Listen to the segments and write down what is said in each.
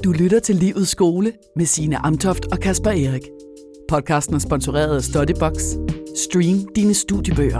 Du lytter til Livets Skole med Signe Amtoft og Kasper Erik. Podcasten er sponsoreret af Studybox. Stream dine studiebøger.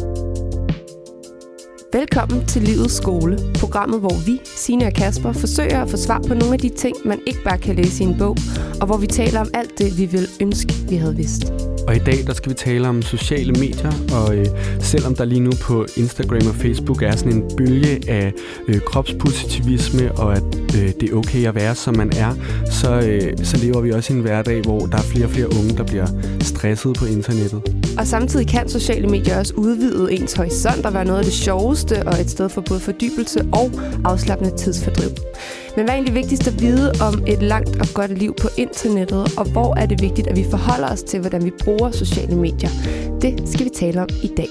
Velkommen til Livets Skole, programmet, hvor vi, Signe og Kasper, forsøger at få svar på nogle af de ting, man ikke bare kan læse i en bog, og hvor vi taler om alt det, vi vil ønske, vi havde vidst. Og i dag der skal vi tale om sociale medier, og selvom der lige nu på Instagram og Facebook er sådan en bølge af kropspositivisme, og at det er okay at være, som man er, så lever vi også i en hverdag, hvor der er flere og flere unge, der bliver stresset på internettet. Og samtidig kan sociale medier også udvide ens horisont og være noget af det sjoveste og et sted for både fordybelse og afslappende tidsfordriv. Men hvad er egentlig vigtigst at vide om et langt og godt liv på internettet, og hvor er det vigtigt, at vi forholder os til, hvordan vi bruger sociale medier? Det skal vi tale om i dag.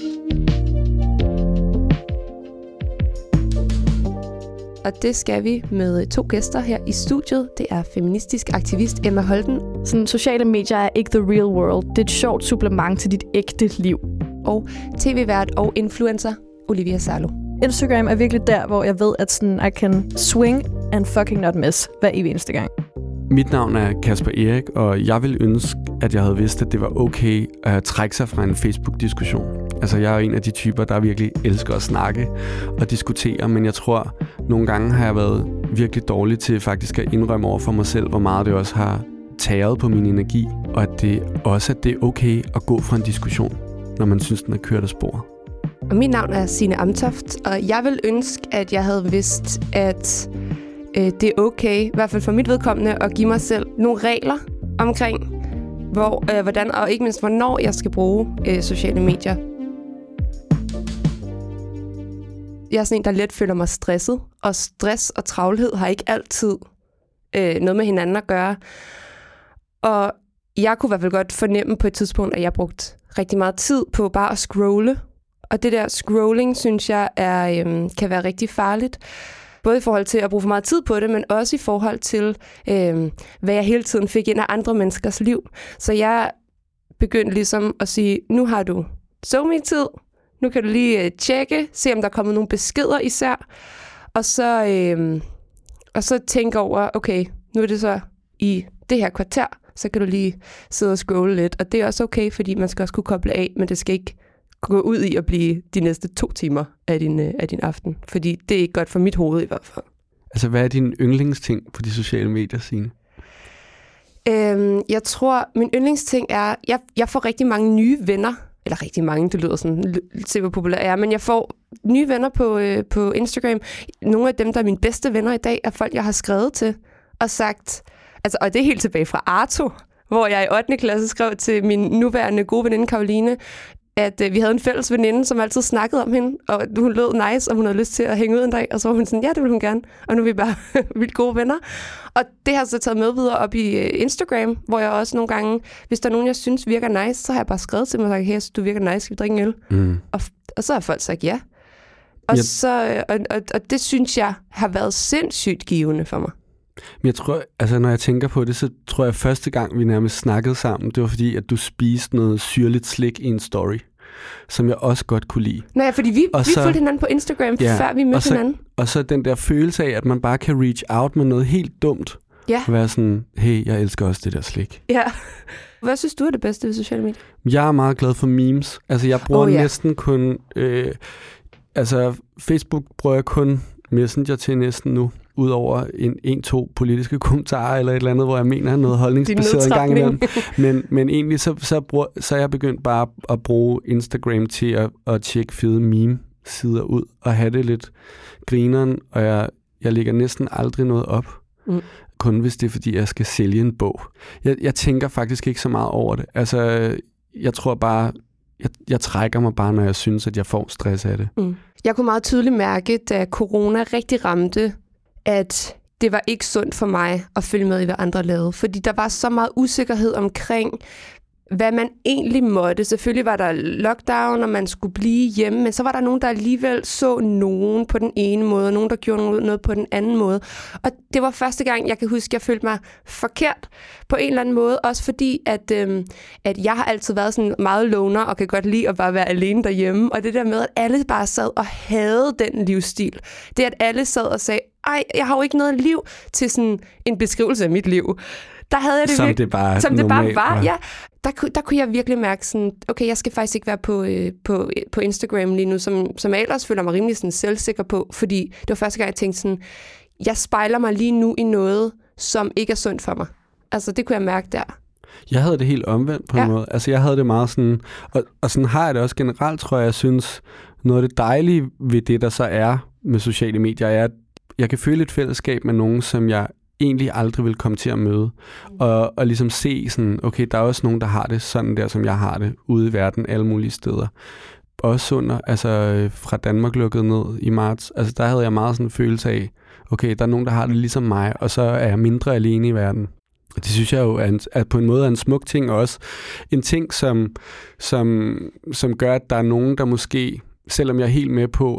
Og det skal vi med 2 gæster her i studiet. Det er feministisk aktivist Emma Holten. Sådan, sociale medier er ikke the real world. Det er et sjovt supplement til dit ægte liv. Og tv-vært og influencer Olivia Salo. Instagram er virkelig der, hvor jeg ved, at sådan, I can swing and fucking not miss hver evig eneste gang. Mit navn er Kasper Erik, og jeg vil ønske, at jeg havde vidst, at det var okay at trække sig fra en Facebook-diskussion. Altså, jeg er en af de typer, der virkelig elsker at snakke og diskutere, men jeg tror, nogle gange har jeg været virkelig dårlig til faktisk at indrømme over for mig selv, hvor meget det også har taget på min energi, og at det også er okay at gå fra en diskussion, når man synes, den er kørt af spor. Og mit navn er Signe Amtoft, og jeg vil ønske, at jeg havde vidst, at det er okay, i hvert fald for mit vedkommende, at give mig selv nogle regler omkring, hvordan og ikke mindst, hvornår jeg skal bruge sociale medier. Jeg er sådan en, der let føler mig stresset, og stress og travlhed har ikke altid noget med hinanden at gøre. Og jeg kunne i hvert fald godt fornemme på et tidspunkt, at jeg brugte rigtig meget tid på bare at scrolle. Og det der scrolling, synes jeg, kan være rigtig farligt. Både i forhold til at bruge for meget tid på det, men også i forhold til, hvad jeg hele tiden fik ind af andre menneskers liv. Så jeg begyndte ligesom at sige, nu har du SoMe-tid. Nu kan du lige tjekke, se om der er kommet nogle beskeder især. Og så tænke over, okay, nu er det så i det her kvarter, så kan du lige sidde og scrolle lidt. Og det er også okay, fordi man skal også kunne koble af, men det skal ikke gå ud i at blive de næste 2 timer af din aften. Fordi det er ikke godt for mit hoved i hvert fald. Altså, hvad er din yndlingsting på de sociale medier, Signe? Jeg tror, min yndlingsting er, jeg får rigtig mange nye venner. Eller rigtig mange, det lyder sådan se hvor populær jeg er, men jeg får nye venner på Instagram. Nogle af dem, der er mine bedste venner i dag, er folk, jeg har skrevet til og sagt, altså, og det er helt tilbage fra Arto, hvor jeg i 8. klasse skrev til min nuværende gode veninde Karoline, at vi havde en fælles veninde, som altid snakkede om hende, og hun lød nice, og hun havde lyst til at hænge ud en dag, og så var hun sådan, ja, det ville hun gerne, og nu er vi bare vildt gode venner. Og det har så taget med videre op i Instagram, hvor jeg også nogle gange, hvis der er nogen, jeg synes virker nice, så har jeg bare skrevet til mig og sagt, hey, du virker nice, skal vi drikke en øl? Og så har folk sagt ja. Og det synes jeg har været sindssygt givende for mig. Men jeg tror, altså når jeg tænker på det, så tror jeg, første gang vi nærmest snakkede sammen, det var fordi, at du spiste noget syrligt slik i en story, som jeg også godt kunne lide. Nej, fordi vi fulgte hinanden på Instagram, før vi mødte hinanden. Og så den der følelse af, at man bare kan reach out med noget helt dumt. Ja. Og være sådan, hey, jeg elsker også det der slik. Ja. Hvad synes du er det bedste ved sociale medier? Jeg er meget glad for memes. Altså jeg bruger næsten kun... Facebook bruger jeg kun Messenger til næsten nu. Udover en 2 politiske kommentarer eller et eller andet, hvor jeg mener noget holdningsbaseret en gang imellem. Men egentlig så er jeg begyndt bare at bruge Instagram til at tjekke fede meme-sider ud og have det lidt grineren, og jeg lægger næsten aldrig noget op. Kun hvis det er, fordi jeg skal sælge en bog. Jeg tænker faktisk ikke så meget over det. Altså, jeg tror bare, jeg trækker mig bare, når jeg synes, at jeg får stress af det. Jeg kunne meget tydeligt mærke, da corona rigtig ramte, at det var ikke sundt for mig at følge med i, hvad andre lavede. Fordi der var så meget usikkerhed omkring, hvad man egentlig måtte. Selvfølgelig var der lockdown, og man skulle blive hjemme, men så var der nogen, der alligevel så nogen på den ene måde, og nogen, der gjorde noget på den anden måde. Og det var første gang, jeg kan huske, at jeg følte mig forkert på en eller anden måde. Også fordi, at jeg har altid været sådan meget loner, og kan godt lide at bare være alene derhjemme. Og det der med, at alle bare sad og havde den livsstil. Det, at alle sad og sagde, jeg har jo ikke noget liv, til sådan en beskrivelse af mit liv. Der havde jeg det som virkelig, det bare som normalt, det bare var. Ja. Der kunne jeg virkelig mærke sådan, okay, jeg skal faktisk ikke være på Instagram lige nu, som jeg ellers føler mig rimelig sådan selvsikker på, fordi det var første gang, jeg tænkte sådan, jeg spejler mig lige nu i noget, som ikke er sundt for mig. Altså, det kunne jeg mærke der. Jeg havde det helt omvendt på en måde. Altså, jeg havde det meget sådan, og sådan har jeg det også generelt, tror jeg synes, noget af det dejlige ved det, der så er med sociale medier, er, at jeg kan føle et fællesskab med nogen, som jeg egentlig aldrig vil komme til at møde. Og ligesom se sådan, okay, der er også nogen, der har det sådan der, som jeg har det, ude i verden, alle mulige steder. Også under, altså fra Danmark lukket ned i marts, altså der havde jeg meget sådan en følelse af, okay, der er nogen, der har det ligesom mig, og så er jeg mindre alene i verden. Og det synes jeg jo er på en måde en smuk ting, og også en ting, som gør, at der er nogen, der måske, selvom jeg er helt med på,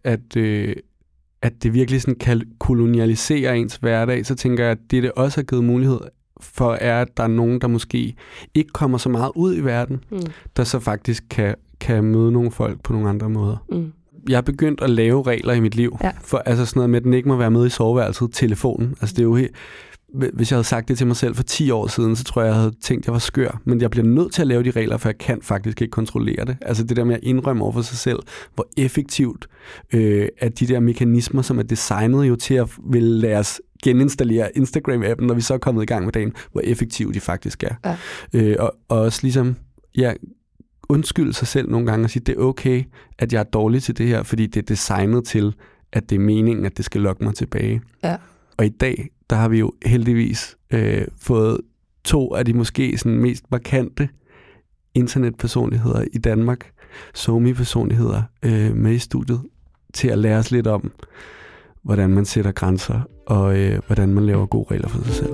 at det virkelig sådan kan kolonialisere ens hverdag, så tænker jeg, at det også har givet mulighed for, er, at der er nogen, der måske ikke kommer så meget ud i verden, der så faktisk kan møde nogle folk på nogle andre måder. Jeg er begyndt at lave regler i mit liv, for altså sådan noget med, at den ikke må være med i soveværelset, telefonen. Altså det er jo helt... Hvis jeg havde sagt det til mig selv for 10 år siden, så tror jeg havde tænkt, at jeg var skør. Men jeg bliver nødt til at lave de regler, for jeg kan faktisk ikke kontrollere det. Altså det der med at indrømme over for sig selv, hvor effektivt er de der mekanismer, som er designet jo til at ville lade os geninstallere Instagram-appen, når vi så er kommet i gang med dagen, hvor effektive de faktisk er. Ja. Og også ligesom, undskylde sig selv nogle gange og sige, det er okay, at jeg er dårlig til det her, fordi det er designet til, at det er meningen, at det skal lokke mig tilbage. Ja. Og i dag, der har vi jo heldigvis fået 2 af de måske sådan mest markante internetpersonligheder i Danmark, SoMe-personligheder, med i studiet, til at lære os lidt om, hvordan man sætter grænser, og hvordan man laver gode regler for sig selv.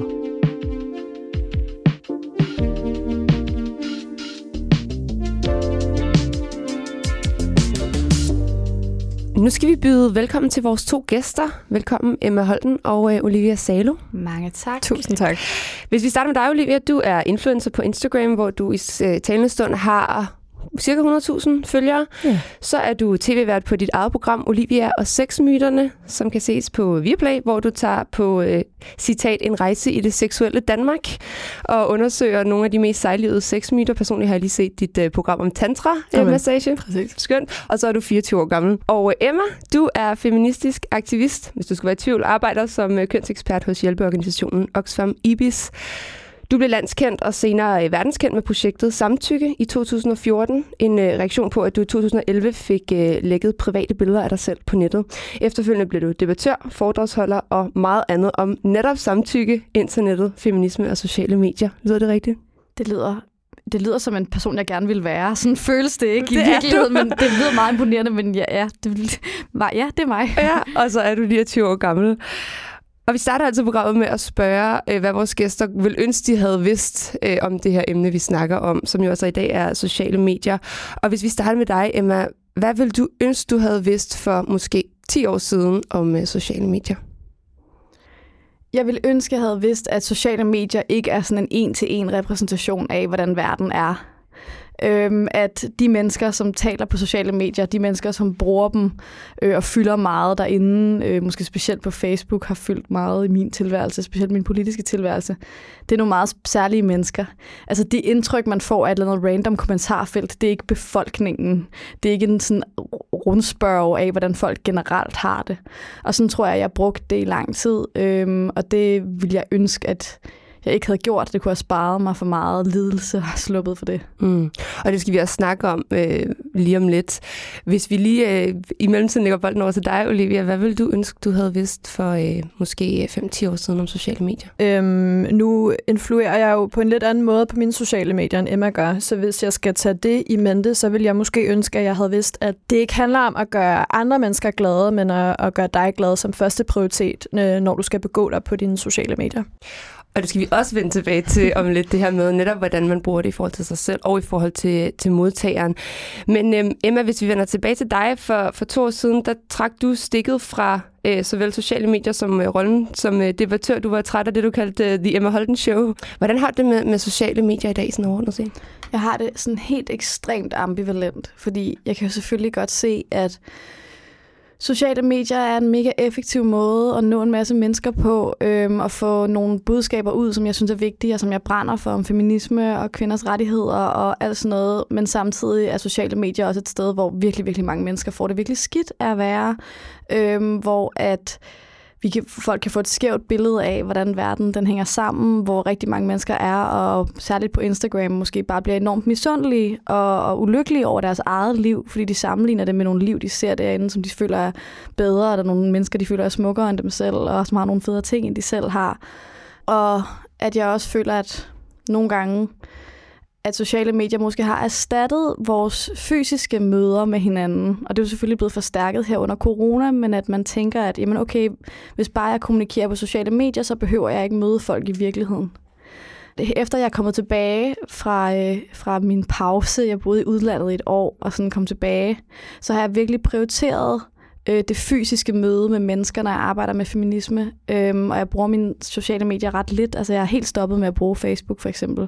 Nu skal vi byde velkommen til vores 2 gæster. Velkommen Emma Holten og Olivia Salo. Mange tak. Tusind tak. Hvis vi starter med dig, Olivia, du er influencer på Instagram, hvor du i talende stund har cirka 100.000 følgere. Ja. Så er du tv-vært på dit eget program, Olivia og Sexmyterne, som kan ses på Viaplay, hvor du tager på, citat, en rejse i det seksuelle Danmark, og undersøger nogle af de mest sejlivede sexmyter. Personligt har jeg lige set dit program om tantra-massage. Præcis. Skønt. Og så er du 24 år gammel. Og Emma, du er feministisk aktivist, hvis du skal være i tvivl, arbejder som kønsekspert hos hjælpeorganisationen Oxfam IBIS. Du blev landskendt og senere verdenskendt med projektet Samtykke i 2014. En reaktion på, at du i 2011 fik lækket private billeder af dig selv på nettet. Efterfølgende blev du debattør, foredragsholder og meget andet om netop samtykke, internettet, feminisme og sociale medier. Lyder det rigtigt? Det lyder som en person, jeg gerne vil være. Sådan føles det ikke i virkeligheden, men det lyder meget imponerende. Men det er mig. Ja, og så er du 29 år gammel. Og vi starter altså programmet med at spørge, hvad vores gæster ville ønske, de havde vidst om det her emne, vi snakker om, som jo også i dag er sociale medier. Og hvis vi starter med dig, Emma, hvad ville du ønske, du havde vidst for måske 10 år siden om sociale medier? Jeg ville ønske, jeg havde vidst, at sociale medier ikke er sådan en 1-til-1 repræsentation af, hvordan verden er. At de mennesker, som taler på sociale medier, de mennesker, som bruger dem og fylder meget derinde, måske specielt på Facebook, har fyldt meget i min tilværelse, specielt min politiske tilværelse, det er nogle meget særlige mennesker. Altså det indtryk, man får af et eller andet random kommentarfelt, det er ikke befolkningen. Det er ikke en sådan rundspørg af, hvordan folk generelt har det. Og sådan tror jeg brugte det i lang tid, og det ville jeg ønske, at jeg ikke havde gjort. Det kunne have sparet mig for meget lidelse og sluppet for det. Og det skal vi også snakke om lige om lidt. Hvis vi lige i mellemtiden lægger bolden over til dig, Olivia, hvad ville du ønske, du havde vidst for måske 5-10 år siden om sociale medier? Nu influerer jeg jo på en lidt anden måde på mine sociale medier, end Emma gør. Så hvis jeg skal tage det i mente, så vil jeg måske ønske, at jeg havde vidst, at det ikke handler om at gøre andre mennesker glade, men at gøre dig glad som første prioritet, når du skal begå dig på dine sociale medier. Og det skal vi også vende tilbage til om lidt, det her med netop, hvordan man bruger det i forhold til sig selv og i forhold til modtageren. Men Emma, hvis vi vender tilbage til dig, for 2 år siden, der trak du stikket fra såvel sociale medier som rollen som debattør. Du var træt af det, du kaldte The Emma Holten Show. Hvordan har det med sociale medier i dag, sådan overordnet set? Jeg har det sådan helt ekstremt ambivalent, fordi jeg kan jo selvfølgelig godt se, at Sociale medier er en mega effektiv måde at nå en masse mennesker på, og få nogle budskaber ud, som jeg synes er vigtige, og som jeg brænder for, om feminisme og kvinders rettigheder og alt sådan noget. Men samtidig er sociale medier også et sted, hvor virkelig, virkelig mange mennesker får det virkelig skidt af at være, hvor at folk kan få et skævt billede af, hvordan verden den hænger sammen, hvor rigtig mange mennesker er, og særligt på Instagram måske bare bliver enormt misundelige og ulykkelige over deres eget liv, fordi de sammenligner det med nogle liv, de ser derinde, som de føler er bedre, og der er nogle mennesker, de føler er smukkere end dem selv, og som har nogle federe ting, end de selv har. Og at jeg også føler, at nogle gange, at sociale medier måske har erstattet vores fysiske møder med hinanden. Og det er jo selvfølgelig blevet forstærket her under corona, men at man tænker, at jamen okay, hvis bare jeg kommunikerer på sociale medier, så behøver jeg ikke møde folk i virkeligheden. Efter jeg er kommet tilbage fra min pause, jeg boede i udlandet i et år, og sådan kom tilbage, så har jeg virkelig prioriteret det fysiske møde med mennesker, når jeg arbejder med feminisme. Og jeg bruger mine sociale medier ret lidt. Altså jeg er helt stoppet med at bruge Facebook for eksempel.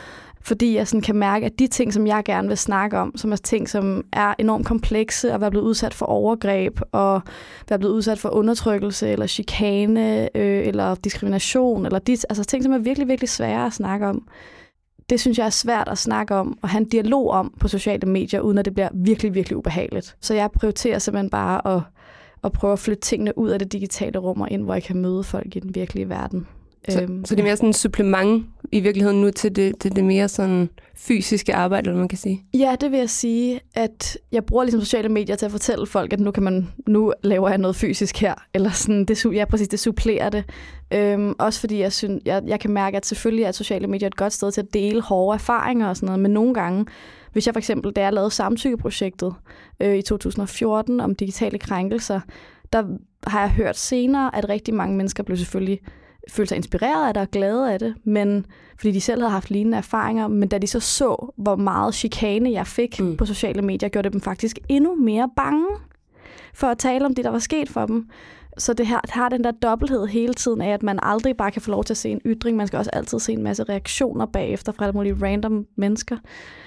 Fordi jeg sådan kan mærke, at de ting, som jeg gerne vil snakke om, som er ting, som er enormt komplekse, og være blevet udsat for overgreb, og være blevet udsat for undertrykkelse, eller chikane, eller diskrimination, eller altså ting, som er virkelig, virkelig svære at snakke om. Det synes jeg er svært at snakke om, og have en dialog om på sociale medier, uden at det bliver virkelig, virkelig ubehageligt. Så jeg prioriterer simpelthen bare at prøve at flytte tingene ud af det digitale rum og ind, hvor jeg kan møde folk i den virkelige verden. Så det er mere sådan et supplement i virkeligheden nu til det mere sådan fysiske arbejde, eller man kan sige? Ja, det vil jeg sige, at jeg bruger ligesom sociale medier til at fortælle folk, at nu laver jeg noget fysisk her, eller sådan, det supplerer det. Også fordi jeg kan mærke, at selvfølgelig er sociale medier et godt sted til at dele hårde erfaringer og sådan noget, men nogle gange, hvis jeg for eksempel, da jeg lavede samtykkeprojektet i 2014 om digitale krænkelser, der har jeg hørt senere, at rigtig mange mennesker blev selvfølgelig følte sig inspireret af det og glade af det, men fordi de selv havde haft lignende erfaringer, men da de så, hvor meget chikane jeg fik på sociale medier, gjorde det dem faktisk endnu mere bange for at tale om det, der var sket for dem. Så det her har den der dobbelthed hele tiden af, at man aldrig bare kan få lov til at se en ytring, man skal også altid se en masse reaktioner bagefter fra alle mulige random mennesker.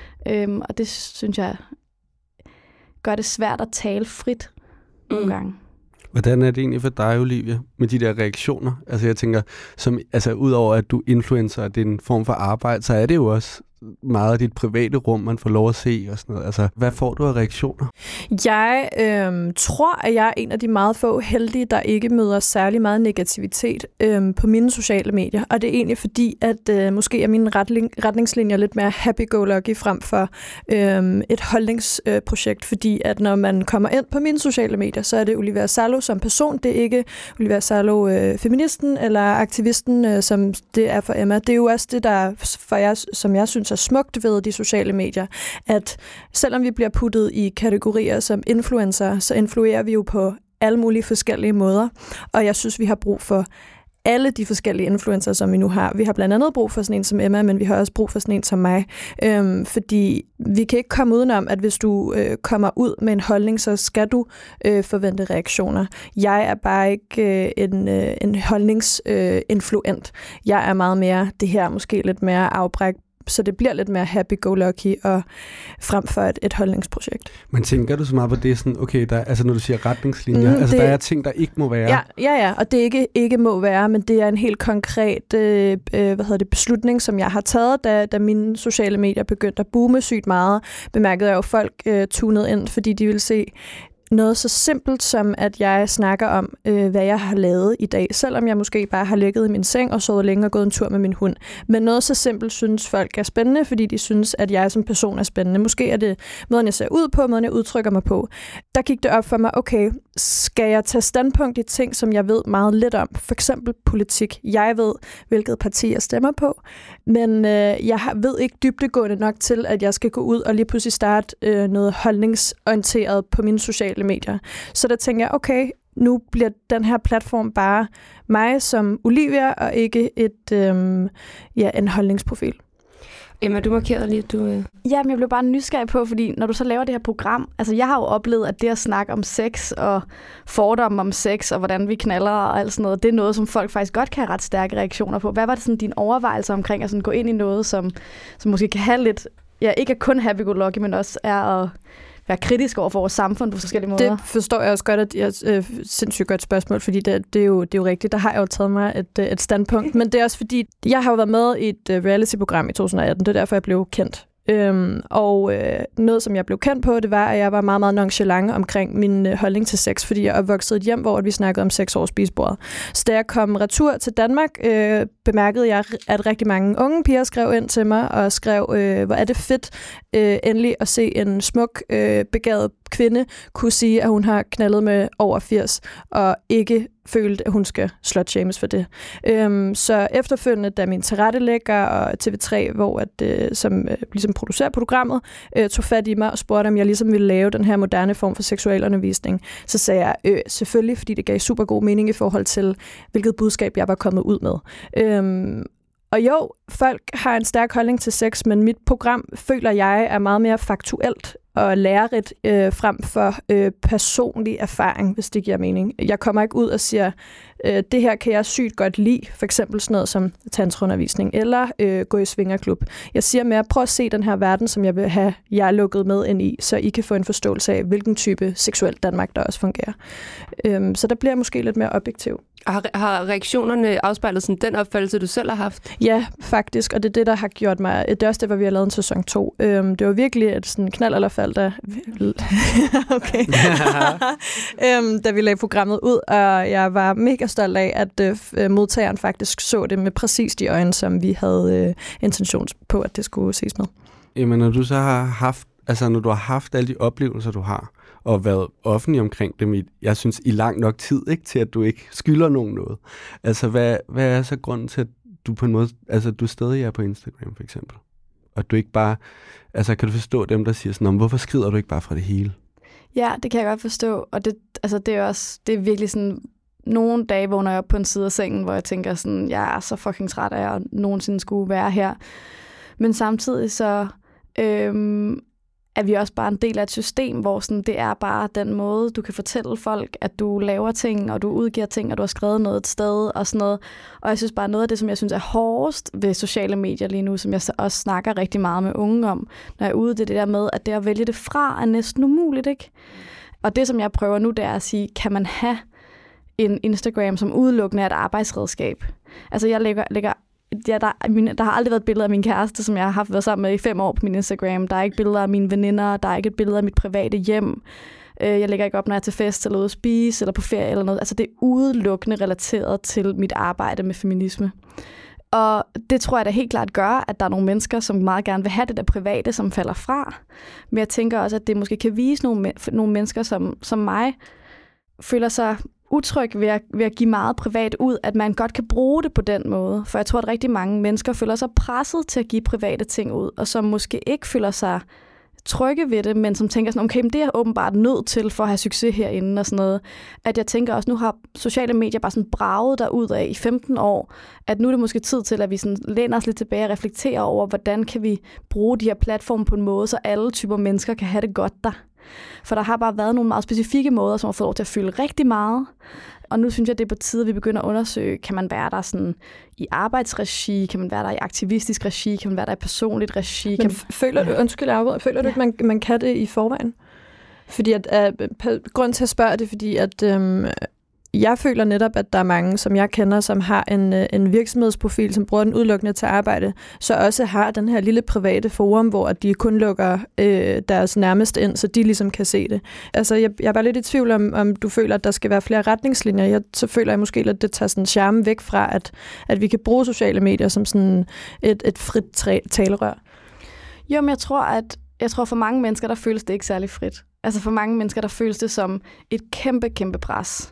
Og det synes jeg gør det svært at tale frit nogle gange. Hvordan er det egentlig for dig, Olivia, med de der reaktioner? Altså jeg tænker, udover at du influencer, at det er en form for arbejde, så er det jo også meget af dit private rum, man får lov at se og sådan noget. Altså, hvad får du af reaktioner? Jeg tror, at jeg er en af de meget få heldige, der ikke møder særlig meget negativitet på mine sociale medier. Og det er egentlig fordi, at måske er mine retningslinjer lidt mere happy-go-lucky frem for et holdningsprojekt. Fordi at når man kommer ind på mine sociale medier, så er det Olivia Salo som person. Det er ikke Olivia Salo feministen eller aktivisten, som det er for Emma. Det er jo også det, der for jer, som jeg synes er smukt ved de sociale medier, at selvom vi bliver puttet i kategorier som influencer, så influerer vi jo på alle mulige forskellige måder, og jeg synes, vi har brug for alle de forskellige influencer, som vi nu har. Vi har blandt andet brug for sådan en som Emma, men vi har også brug for sådan en som mig. Fordi vi kan ikke komme udenom, at hvis du kommer ud med en holdning, så skal du forvente reaktioner. Jeg er bare ikke en holdningsinfluent. Jeg er meget mere det her, måske lidt mere afbræk, så det bliver lidt mere happy-go-lucky og frem for et holdningsprojekt. Men tænker du så meget på det sådan, okay, når du siger retningslinjer, der er ting, der ikke må være? Ja, og det ikke må være, men det er en helt konkret beslutning, som jeg har taget, da mine sociale medier begyndte at boome sygt meget. Bemærkede jeg jo, folk tunede ind, fordi de ville se noget så simpelt som, at jeg snakker om, hvad jeg har lavet i dag, selvom jeg måske bare har ligget i min seng og sovet længe og gået en tur med min hund. Men noget så simpelt synes folk er spændende, fordi de synes, at jeg som person er spændende. Måske er det måden, jeg ser ud på, måden, jeg udtrykker mig på. Der gik det op for mig, okay, skal jeg tage standpunkt i ting, som jeg ved meget lidt om? For eksempel politik. Jeg ved, hvilket parti jeg stemmer på, men jeg ved ikke dybdegående nok til, at jeg skal gå ud og lige pludselig starte noget holdningsorienteret på mine sociale medier. Så der tænker jeg, okay, nu bliver den her platform bare mig som Olivia, og ikke en holdningsprofil. Emma, du markerede lige, Ja, men jeg blev bare nysgerrig på, fordi når du så laver det her program, altså jeg har jo oplevet, at det at snakke om sex og fordomme om sex og hvordan vi knaller og alt sådan noget, det er noget, som folk faktisk godt kan have ret stærke reaktioner på. Hvad var det sådan dine overvejelser omkring at sådan gå ind i noget, som måske kan have lidt, ikke er kun happy-go-lucky, men også er at være kritisk over for vores samfund på forskellige måder. Det forstår jeg også godt, at det er sindssygt godt spørgsmål, fordi det er jo rigtigt. Der har jeg jo taget mig et standpunkt, men det er også fordi, jeg har jo været med i et reality-program i 2018, det er derfor, jeg blev kendt. Noget, som jeg blev kendt på, det var, at jeg var meget, meget nonchalant omkring min holdning til sex, fordi jeg er opvokset i et hjem, hvor vi snakkede om sex over spisebordet. Så da jeg kom retur til Danmark, bemærkede jeg, at rigtig mange unge piger skrev ind til mig og skrev, hvor er det fedt endelig at se en smuk, begavet kvinde kunne sige, at hun har knaldet med over 80 og ikke følt, at hun skal slutshames for det. Så efterfølgende, da min tilrettelægger og TV3, som ligesom producerer programmet, tog fat i mig og spurgte, om jeg ligesom ville lave den her moderne form for seksualundervisning, så sagde jeg selvfølgelig, fordi det gav super god mening i forhold til, hvilket budskab jeg var kommet ud med. Og jo, folk har en stærk holdning til sex, men mit program, føler jeg, er meget mere faktuelt og lærerigt frem for personlig erfaring, hvis det giver mening. Jeg kommer ikke ud og siger, det her kan jeg sygt godt lide, for eksempel sådan noget som tantraundervisning, eller gå i svingerklub. Jeg siger mere, prøv at se den her verden, som jeg vil have jer lukket med ind i, så I kan få en forståelse af, hvilken type seksuelt Danmark der også fungerer. Så der bliver jeg måske lidt mere objektiv. Har reaktionerne afspejlet sådan den opfattelse, du selv har haft? Ja, faktisk, og det er det, der har gjort mig... Det er også det, hvor vi har lavet en sæson 2. Det var virkelig et sådan knald eller fald, okay. Da vi lagde programmet ud, og jeg var mega stolt af, at modtageren faktisk så det med præcis de øjne, som vi havde intention på, at det skulle ses med. Jamen, når du så har haft, når du har haft alle de oplevelser, du har, og været offentlig omkring dem jeg synes, i lang nok tid, ikke, til at du ikke skylder nogen noget. Altså, hvad er så grunden til, at du på en måde, du stadig er på Instagram, for eksempel? Og du ikke bare, kan du forstå dem, der siger sådan, hvorfor skrider du ikke bare fra det hele? Ja, det kan jeg godt forstå, og det er virkelig sådan, nogle dage vågner jeg op på en side af sengen, hvor jeg tænker sådan, jeg er så fucking træt af at nogensinde skulle være her. Men samtidig så er vi også bare en del af et system, hvor sådan, det er bare den måde, du kan fortælle folk, at du laver ting, og du udgiver ting, og du har skrevet noget et sted, og sådan noget. Og jeg synes bare, noget af det, som jeg synes er hårdest ved sociale medier lige nu, som jeg også snakker rigtig meget med unge om, når jeg er ude, det er det der med, at det at vælge det fra er næsten umuligt, ikke? Og det, som jeg prøver nu, det er at sige, kan man have en Instagram, som udelukkende er et arbejdsredskab? Altså, jeg lægger der har aldrig været billeder af min kæreste, som jeg har været sammen med i 5 år på min Instagram. Der er ikke billeder af mine veninder, der er ikke et billede af mit private hjem. Jeg lægger ikke op, når jeg er til fest, eller ude at spise, eller på ferie, eller noget. Altså, det er udelukkende relateret til mit arbejde med feminisme. Og det tror jeg da helt klart gør, at der er nogle mennesker, som meget gerne vil have det der private, som falder fra. Men jeg tænker også, at det måske kan vise nogle mennesker, som mig, føler sig utryg ved at give meget privat ud, at man godt kan bruge det på den måde. For jeg tror, at rigtig mange mennesker føler sig presset til at give private ting ud, og som måske ikke føler sig trygge ved det, men som tænker sådan, okay, men det er jeg åbenbart nødt til for at have succes herinde og sådan noget. At jeg tænker også, nu har sociale medier bare sådan braget derud af i 15 år, at nu er det måske tid til, at vi sådan læner os lidt tilbage og reflekterer over, hvordan kan vi bruge de her platforme på en måde, så alle typer mennesker kan have det godt der. For der har bare været nogle meget specifikke måder, som har fået lov til at fylde rigtig meget. Og nu synes jeg, det er på tide, at vi begynder at undersøge, kan man være der sådan i arbejdsregi, kan man være der i aktivistisk regi, kan man være der i personligt regi. Men føler du ikke, man kan det i forvejen? Fordi grunden til at spørge det, fordi at jeg føler netop, at der er mange, som jeg kender, som har en virksomhedsprofil, som bruger den udelukkende til arbejde, så også har den her lille private forum, hvor de kun lukker deres nærmeste ind, så de ligesom kan se det. Altså, jeg er bare lidt i tvivl om du føler, at der skal være flere retningslinjer. Så føler jeg måske, at det tager sådan charme væk fra, at vi kan bruge sociale medier som sådan et frit talerør. Jo, men jeg tror for mange mennesker, der føles det ikke særlig frit. Altså for mange mennesker, der føles det som et kæmpe, kæmpe pres.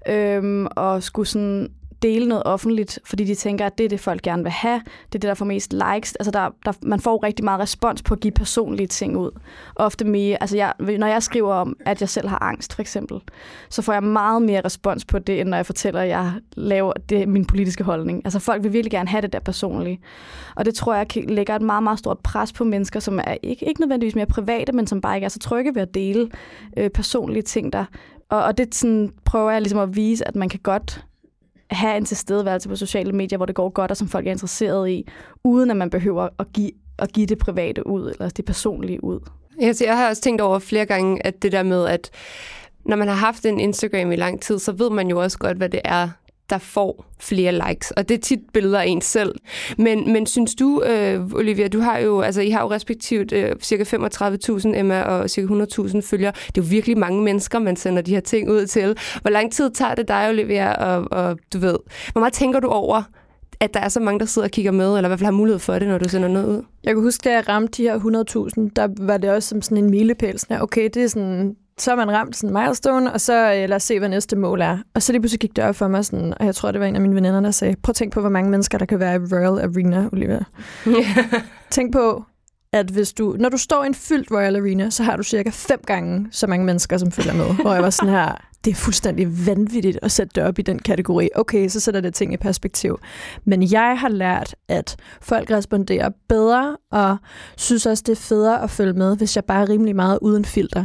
Og skulle sådan dele noget offentligt, fordi de tænker, at det er det, folk gerne vil have. Det er det, der får mest likes. Altså man får rigtig meget respons på at give personlige ting ud. Ofte mere, altså når jeg skriver om, at jeg selv har angst, for eksempel, så får jeg meget mere respons på det, end når jeg fortæller, at jeg laver det min politiske holdning. Altså folk vil virkelig gerne have det der personlige. Og det tror jeg lægger et meget, meget stort pres på mennesker, som er ikke nødvendigvis mere private, men som bare ikke er så trygge ved at dele personlige ting der. Og det sådan, prøver jeg ligesom at vise, at man kan godt have en tilstedeværelse på sociale medier, hvor det går godt, og som folk er interesseret i, uden at man behøver at give det private ud, eller det personlige ud. Jeg har også tænkt over flere gange, at det der med, at når man har haft en Instagram i lang tid, så ved man jo også godt, hvad det er, der får flere likes. Og det er tit billeder af en selv. Men synes du, Olivia, I har jo respektivt cirka 35.000, Emma, og cirka 100.000 følgere. Det er jo virkelig mange mennesker, man sender de her ting ud til. Hvor lang tid tager det dig, Olivia, og du ved, hvor meget tænker du over, at der er så mange, der sidder og kigger med, eller i hvert fald har mulighed for det, når du sender noget ud? Jeg kan huske, da jeg ramte de her 100.000, der var det også som sådan en milepæl. Okay, det er sådan, så har man ramt sådan en milestone, og så lad os se, hvad næste mål er. Og så lige pludselig gik det op for mig, sådan, og jeg tror, det var en af mine veninder, der sagde, prøv at tænke på, hvor mange mennesker, der kan være i Royal Arena, Olivia. Tænk på, at når du står i en fyldt Royal Arena, så har du cirka 5 gange så mange mennesker, som følger med. Hvor jeg var sådan her, det er fuldstændig vanvittigt at sætte det op i den kategori. Okay, så sætter det ting i perspektiv. Men jeg har lært, at folk responderer bedre, og synes også, det er federe at følge med, hvis jeg bare er rimelig meget uden filter.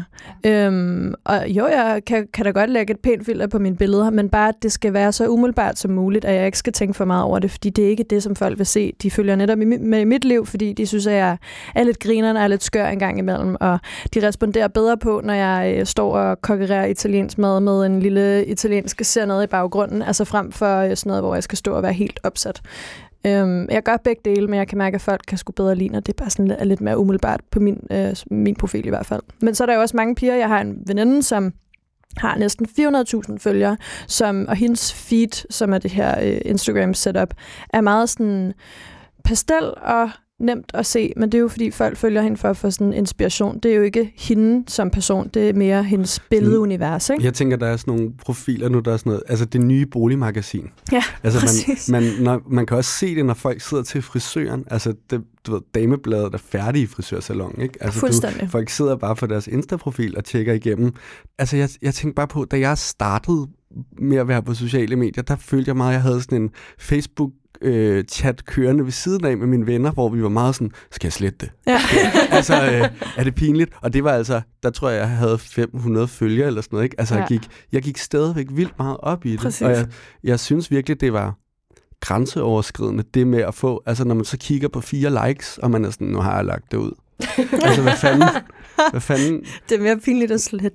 Og jo, jeg kan da godt lægge et pænt filter på mine billeder, men bare, at det skal være så umiddelbart som muligt, at jeg ikke skal tænke for meget over det, fordi det er ikke det, som folk vil se. De følger netop med i mit liv, fordi de synes, at jeg er lidt grineren og er lidt skør en gang imellem, og de responderer bedre på, når jeg står og kokkererer italiensk mad med en lille italiensk ser noget i baggrunden, altså frem for sådan noget, hvor jeg skal stå og være helt opsat. Jeg gør begge dele, men jeg kan mærke, at folk kan sgu bedre lide, når det bare sådan er lidt mere umiddelbart på min profil i hvert fald. Men så er der jo også mange piger. Jeg har en veninde, som har næsten 400.000 følgere, og hendes feed, som er det her Instagram-setup, er meget sådan pastel og nemt at se, men det er jo fordi folk følger hende for at få sådan inspiration. Det er jo ikke hende som person, det er mere hendes billedunivers, ikke? Jeg tænker, der er sådan nogle profiler nu, der er sådan noget, altså det nye boligmagasin. Ja, altså præcis. Man kan også se det, når folk sidder til frisøren. Altså det, du ved, damebladet er færdige i frisørsalon, ikke? Altså folk sidder bare på deres Insta-profil og tjekker igennem. Altså jeg tænkte bare på, da jeg startede med at være på sociale medier, der følte jeg meget, at jeg havde sådan en Facebook chat kørende ved siden af med mine venner, hvor vi var meget sådan, skal jeg slette det? Ja. Altså, er det pinligt? Og det var altså, der tror jeg havde 500 følgere eller sådan noget, ikke? Altså, jeg gik stadigvæk vildt meget op i det. Præcis. Og jeg synes virkelig, det var grænseoverskridende, det med at få, altså når man så kigger på 4 likes, og man er sådan, nu har jeg lagt det ud. Altså, hvad fanden? Det er mere pinligt at slette.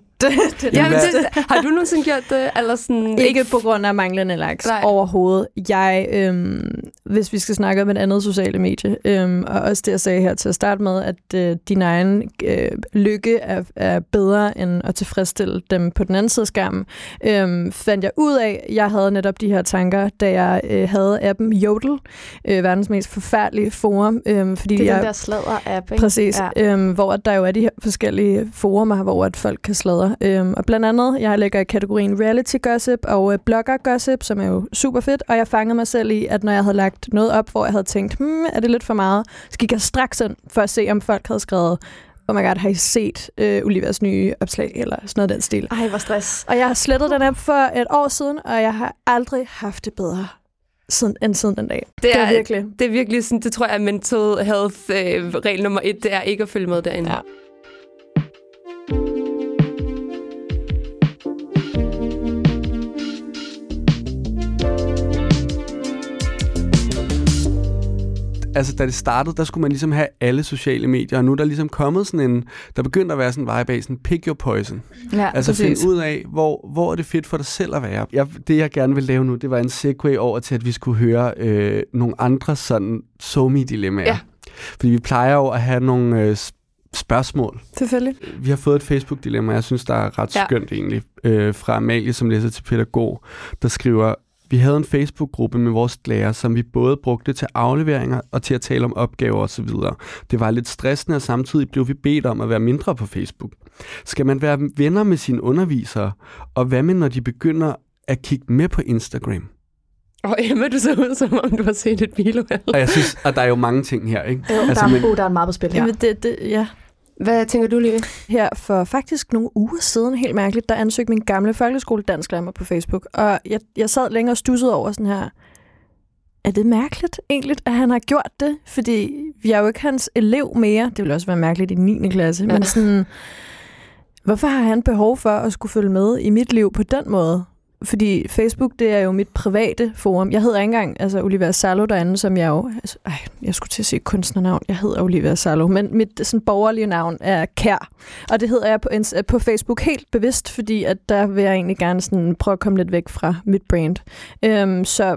Har du nogensinde gjort det? Eller sådan, ikke på grund af manglende likes overhovedet. Jeg, hvis vi skal snakke om et andet sociale medie, og også det, jeg sagde her til at starte med, at din egen lykke er bedre end at tilfredsstille dem på den anden side af skærmen, fandt jeg ud af, jeg havde netop de her tanker, da jeg havde appen Jodel, verdens mest forfærdelige forum. Fordi det er den der sladder-app, ikke? Præcis. Ja. Hvor der jo er de her forskellige forumer, hvor at folk kan sladre. Og blandt andet, jeg lægger i kategorien reality gossip og blogger gossip, som er jo super fedt, og jeg fangede mig selv i, at når jeg havde lagt noget op, hvor jeg havde tænkt, er det lidt for meget, så gik jeg straks ind for at se, om folk havde skrevet, oh my god, har I set Olivias nye opslag, eller sådan noget den stil. Ej, hvor stress. Og jeg har slettet den app for et år siden, og jeg har aldrig haft det bedre siden den dag. Det er virkelig sådan, det tror jeg er mental health regel nummer 1, det er ikke at følge med derinde. Ja. Altså, da det startede, der skulle man ligesom have alle sociale medier, og nu er der ligesom kommet sådan en, der begynder at være sådan en vibe af sådan, pick your poison. Ja, altså, finde ud af, hvor er det fedt for dig selv at være. Det, jeg gerne vil lave nu, det var en segue over til, at vi skulle høre nogle andre sådan SoMe-dilemmaer. Ja. Fordi vi plejer jo at have nogle spørgsmål. Selvfølgelig. Vi har fået et Facebook-dilemma, jeg synes, der er ret skønt egentlig, fra Amalie, som læser til pædagog, der skriver, vi havde en Facebook-gruppe med vores lærer, som vi både brugte til afleveringer og til at tale om opgaver osv. Det var lidt stressende, og samtidig blev vi bedt om at være mindre på Facebook. Skal man være venner med sine undervisere, og hvad med, når de begynder at kigge med på Instagram? Emma, du ser ud, som om du har set et biluheld. Og jeg synes, at der er jo mange ting her, ikke? Der er meget på spil her. Ja. Hvad tænker du, Liv? Her for faktisk nogle uger siden, helt mærkeligt, der ansøgte min gamle folkeskole dansklærer mig på Facebook. Og jeg sad længere og stussede over sådan her, er det mærkeligt egentlig, at han har gjort det? Fordi jeg er jo ikke hans elev mere. Det ville også være mærkeligt i 9. klasse. Men sådan, hvorfor har han behov for at skulle følge med i mit liv på den måde? fordi Facebook, det er jo mit private forum. Jeg hedder ikke engang Olivia Salo derinde, som jeg jo... jeg skulle til at sige kunstnernavn. Jeg hedder Olivia Salo, men mit sådan borgerlige navn er Kær. Og det hedder jeg på Facebook helt bevidst, fordi at der vil jeg egentlig gerne sådan prøve at komme lidt væk fra mit brand. Så...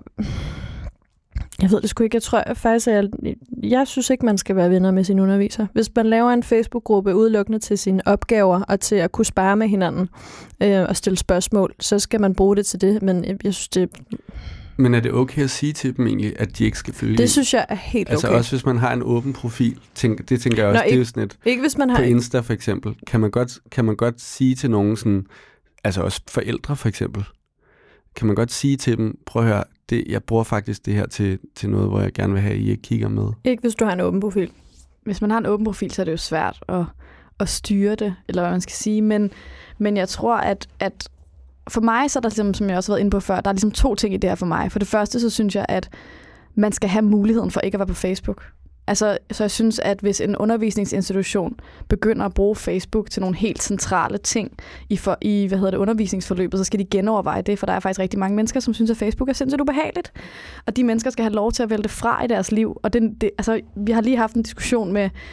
Jeg ved det sgu ikke. Jeg tror faktisk, at jeg synes ikke, man skal være venner med sin underviser. Hvis man laver en Facebook-gruppe udelukkende til sine opgaver og til at kunne spare med hinanden og stille spørgsmål, så skal man bruge det til det. Men jeg synes, det... Men er det okay at sige til dem egentlig, at de ikke skal følge? Det synes jeg er helt okay. Altså også hvis man har en åben profil. Det tænker jeg også, det er jo sådan et... Ikke hvis man har... På Insta for eksempel. Kan man godt sige til nogen sådan... Altså også forældre for eksempel. Kan man godt sige til dem, prøv at høre, jeg bruger faktisk det her til noget, hvor jeg gerne vil have, at I ikke kigger med. Ikke hvis du har en åben profil. Hvis man har en åben profil, så er det jo svært at styre det, eller hvad man skal sige. Men jeg tror, at for mig, så er der, ligesom, som jeg også har været inde på før, der er ligesom 2 ting i det her for mig. For det første, så synes jeg, at man skal have muligheden for ikke at være på Facebook. Altså, så jeg synes, at hvis en undervisningsinstitution begynder at bruge Facebook til nogle helt centrale ting i undervisningsforløbet, så skal de genoverveje det, for der er faktisk rigtig mange mennesker, som synes, at Facebook er sindssygt ubehageligt. Og de mennesker skal have lov til at vælge det fra i deres liv. Og vi har lige haft en diskussion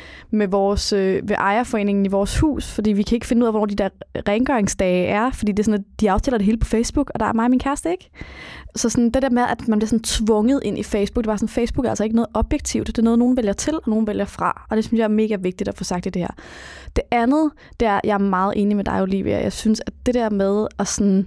ved ejerforeningen i vores hus, fordi vi kan ikke finde ud af, hvornår de der rengøringsdage er, fordi det er sådan, at de aftaler det hele på Facebook, og der er mig og min kæreste ikke. Så sådan det der med, at man bliver sådan tvunget ind i Facebook, det var sådan, Facebook er altså ikke noget objektivt, det er noget, nogen vælger til, og nogen vælger fra. Og det synes jeg er mega vigtigt at få sagt i det her. Det andet, det er, jeg er meget enig med dig, Olivia. Jeg synes, at det der med at sådan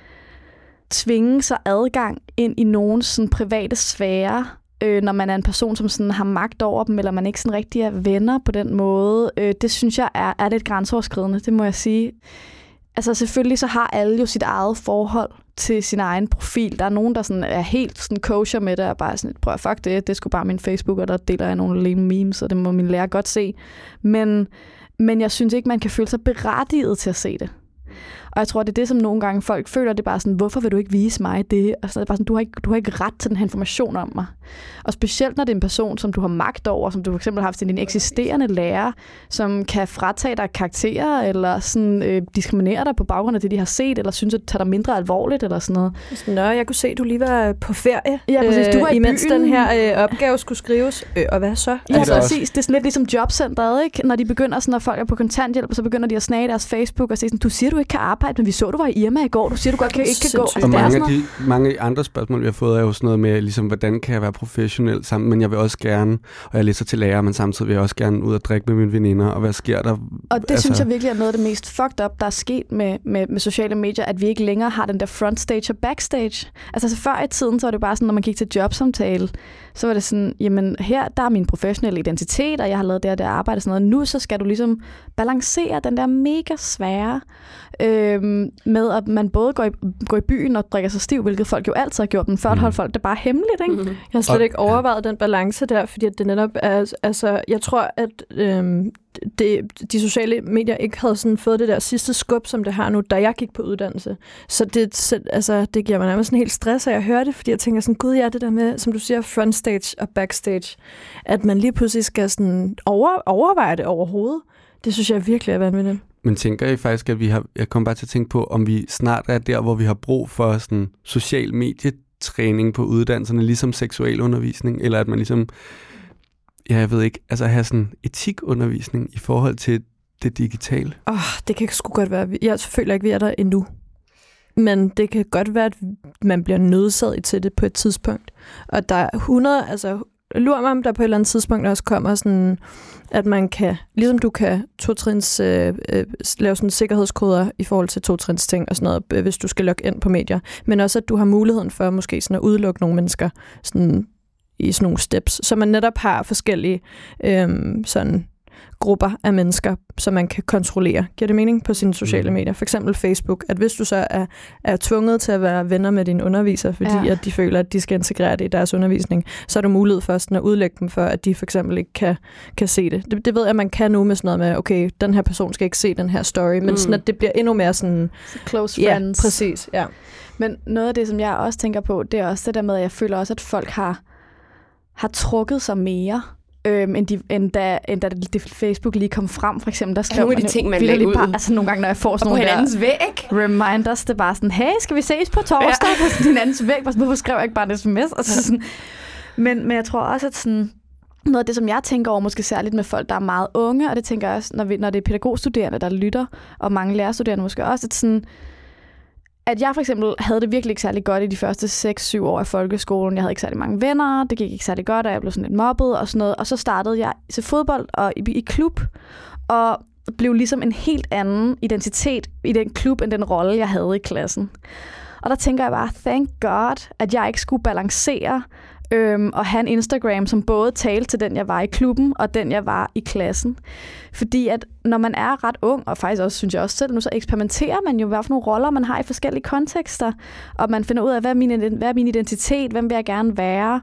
tvinge sig adgang ind i nogens sådan private sfære, når man er en person, som sådan har magt over dem, eller man ikke sådan rigtig er venner på den måde, det synes jeg er lidt grænseoverskridende, det må jeg sige. Altså selvfølgelig så har alle jo sit eget forhold til sin egen profil. Der er nogen, der sådan er helt sådan kosher med det, og bare sådan, prøv at fuck det er sgu bare min Facebook, og der deler jeg nogle lame memes, og det må min lærer godt se. Men jeg synes ikke, man kan føle sig berettiget til at se det. Og jeg tror, det er det, som nogle gange folk føler, det er bare sådan, hvorfor vil du ikke vise mig det? Og så er det bare sådan, du har ikke ret til den her information om mig. Og specielt når det er en person, som du har magt over, som du for eksempel har haft til din eksisterende lærer, som kan fratage dig karakterer, eller sådan, diskriminere dig på baggrund af det, de har set, eller synes, at tage dig mindre alvorligt, eller sådan noget. Nå, jeg kunne se, at du lige var på ferie, ja, præcis. Du var imens den her opgave skulle skrives. Og hvad så? Ja, præcis. Det er sådan lidt ligesom jobcentret, ikke? Når de begynder, sådan, når folk er på kontanthjælp, så begynder de at snage deres Facebook og sige sådan, du siger, du ikke kan arbejde, men vi så, du var i Irma i går. Du siger, du godt ikke kan gå. Altså, og mange andre spørgsmål, vi har fået, er jo sådan noget med, ligesom, hvordan kan jeg være professionel sammen, men jeg vil også gerne, og jeg læser til lærer, men samtidig vil jeg også gerne ud og drikke med mine veninder, og hvad sker der? Og det synes jeg virkelig er noget af det mest fucked up, der er sket med sociale medier, at vi ikke længere har den der frontstage og backstage. Altså før i tiden, så var det bare sådan, når man gik til jobsamtale, så var det sådan, jamen her, der er min professionelle identitet, og jeg har lavet det der arbejde og sådan noget. Nu så skal du ligesom balancere den der mega svære med, at man både går i byen og drikker sig stiv, hvilket folk jo altid har gjort, men før holdt folk det bare hemmeligt, ikke? Jeg har slet ikke overvejet den balance der, fordi det netop er, altså, jeg tror, at de sociale medier ikke havde sådan fået det der sidste skub, som det har nu, da jeg gik på uddannelse. Så det giver mig nærmest sådan helt stress af at høre det, fordi jeg tænker sådan, gud ja, det der med, som du siger, frontstage og backstage, at man lige pludselig skal sådan overveje det overhovedet. Det synes jeg virkelig er vanvittigt. Men tænker I faktisk, at jeg kommer bare til at tænke på, om vi snart er der, hvor vi har brug for sådan social medietræning på uddannelserne, ligesom seksualundervisning, eller at man ligesom, ja, jeg ved ikke, altså have sådan etikundervisning i forhold til det digitale? Det kan sgu godt være. Jeg føler ikke, vi er der endnu. Men det kan godt være, at man bliver nødsaget til det på et tidspunkt. Og der er 100, altså lur mig, om der på et eller andet tidspunkt også kommer sådan, at man kan, ligesom du kan lave sådan sikkerhedskoder i forhold til 2-trins ting og sådan noget, hvis du skal logge ind på medier. Men også, at du har muligheden for måske sådan at udelukke nogle mennesker sådan i sådan nogle steps, så man netop har forskellige sådan grupper af mennesker, som man kan kontrollere. Giver det mening på sine sociale medier? For eksempel Facebook, at hvis du så er tvunget til at være venner med dine undervisere, fordi at de føler, at de skal integrere det i deres undervisning, så er du mulighed for sådan at udlægge dem for, at de for eksempel ikke kan se det. Det ved jeg, at man kan nu med sådan noget med, okay, den her person skal ikke se den her story, men sådan, at det bliver endnu mere sådan close friends. Ja, præcis. Ja. Men noget af det, som jeg også tænker på, det er også det der med, at jeg føler også, at folk har trukket sig mere end da det Facebook lige kom frem, for eksempel. Der skrev nogle af de ting, man lagde ud. Altså nogle gange, når jeg får sådan nogle hinandens væg. Reminders, det er bare sådan, hey, skal vi ses på torsdag? På sådan hinandens væg. Hvorfor skrev jeg ikke bare en sms? Og så sådan, men jeg tror også, at sådan, noget af det, som jeg tænker over, måske særligt med folk, der er meget unge, og det tænker jeg også, når det er pædagogstuderende, der lytter, og mange lærerstuderende måske også, at jeg for eksempel havde det virkelig ikke særlig godt i de første 6-7 år af folkeskolen. Jeg havde ikke særlig mange venner, det gik ikke særlig godt, og jeg blev sådan lidt mobbet og sådan noget. Og så startede jeg til fodbold og i klub, og blev ligesom en helt anden identitet i den klub, end den rolle, jeg havde i klassen. Og der tænker jeg bare, thank God, at jeg ikke skulle balancere og have en Instagram, som både talte til den, jeg var i klubben, og den, jeg var i klassen. Fordi at når man er ret ung, og faktisk også, synes jeg også selv nu, så eksperimenterer man jo, hvad for nogle roller man har i forskellige kontekster, og man finder ud af, hvad er min identitet, hvem vil jeg gerne være.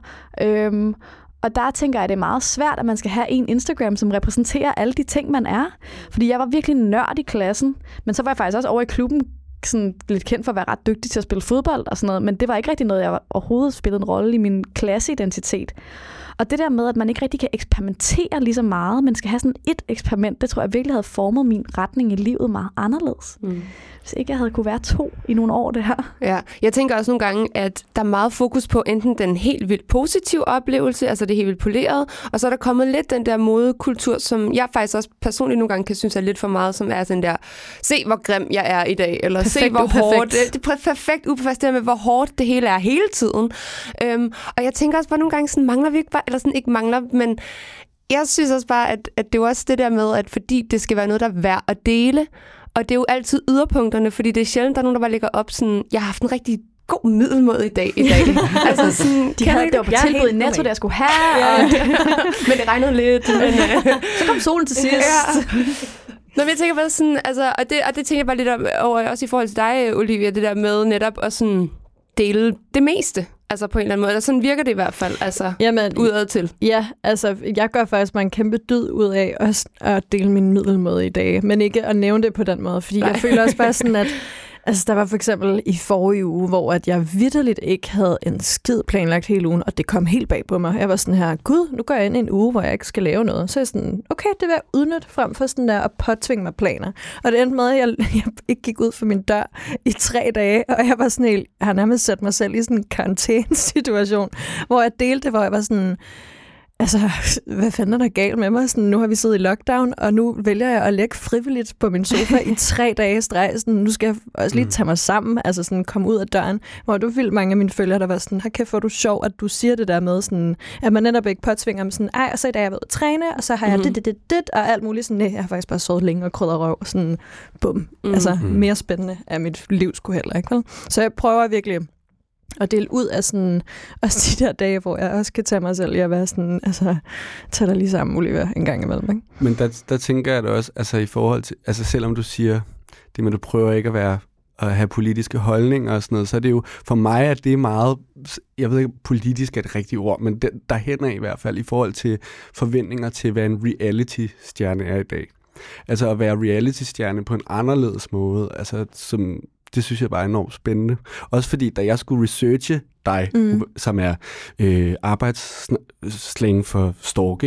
Og der tænker jeg, at det er meget svært, at man skal have en Instagram, som repræsenterer alle de ting, man er. Fordi jeg var virkelig nørd i klassen, men så var jeg faktisk også over i klubben, sådan lidt kendt for at være ret dygtig til at spille fodbold og sådan noget, men det var ikke rigtig noget, jeg overhovedet spillede en rolle i min klasseidentitet. Og det der med, at man ikke rigtig kan eksperimentere lige så meget, men skal have sådan et eksperiment, det tror jeg virkelig havde formet min retning i livet meget anderledes. Hvis ikke jeg havde kunne være 2 i nogle år, det her. Ja, jeg tænker også nogle gange, at der er meget fokus på enten den helt vildt positive oplevelse, altså det helt vildt poleret, og så er der kommet lidt den der modekultur, som jeg faktisk også personligt nogle gange kan synes er lidt for meget, som er sådan der, se hvor grim jeg er i dag, eller perfekt, se hvor hårdt, det er perfekt uperfekt, det med hvor hårdt det hele er hele tiden. Og jeg tænker også bare nogle gange, sådan mangler vi ikke bare, eller sådan ikke mangler, men jeg synes også bare, at det er også det der med, at fordi det skal være noget, der er værd at dele, og det er jo altid yderpunkterne, fordi det er sjældent, der er nogen, der bare lægger op sådan, jeg har haft en rigtig god middelmåde i dag. Altså sådan, de havde det var på tilbud i Netto, der jeg skulle have. Ja. Men det regnede lidt. Men, så kom solen til sidst. Ja. Nå, men jeg tænker bare sådan, altså, og det tænker jeg bare lidt over, også i forhold til dig, Olivia, det der med netop at sådan dele det meste. Altså på en eller anden måde. Eller sådan virker det i hvert fald, altså udad til. Ja, altså jeg gør faktisk mig en kæmpe dyd ud af at dele min middelmåde i dag, men ikke at nævne det på den måde, fordi jeg føler også bare sådan, at altså, der var for eksempel i forrige uge, hvor at jeg vitterligt ikke havde en skid planlagt hele ugen, og det kom helt bag på mig. Jeg var sådan her, gud, nu går jeg ind i en uge, hvor jeg ikke skal lave noget. Så jeg sådan, okay, det vil jeg udnytte frem for sådan der at påtvinge mig planer. Og det endte med, at jeg ikke gik ud for min dør i 3 dage, og jeg var sådan helt, jeg har nærmest sat mig selv i sådan en karantænesituation, hvor jeg delte, hvor jeg var sådan, altså, hvad fanden er der galt med mig? Sådan, nu har vi siddet i lockdown, og nu vælger jeg at ligge frivilligt på min sofa i 3 dage streg. Sådan, nu skal jeg også lige tage mig sammen, altså sådan komme ud af døren. Hvor du vildt mange af mine følgere, der var sådan, her kæft, hvor du sjov, at du siger det der med, sådan, at man netop ikke påtvinger dem sådan, ej, og så i dag er jeg ved at træne, og så har jeg det, og alt muligt sådan, nej, jeg har faktisk bare sovet længe og krydder røv, og sådan, bum. Altså, mere spændende af mit liv skulle heller ikke, vel? Så jeg prøver virkelig og dele ud af sådan, også de der dage, hvor jeg også kan tage mig selv i at være sådan, altså, tage dig lige sammen, Olivia, en gang imellem, ikke? Men der tænker jeg da også, altså i forhold til, altså selvom du siger, det med, du prøver ikke at have politiske holdninger og sådan noget, så er det jo, for mig at det er meget, jeg ved ikke, politisk er det rigtige ord, men derhen af i hvert fald, i forhold til forventninger til, hvad en reality-stjerne er i dag. Altså at være reality-stjerne på en anderledes måde, altså som det synes jeg bare er enormt spændende. Også fordi, da jeg skulle researche dig, som er arbejdsslang for stalke,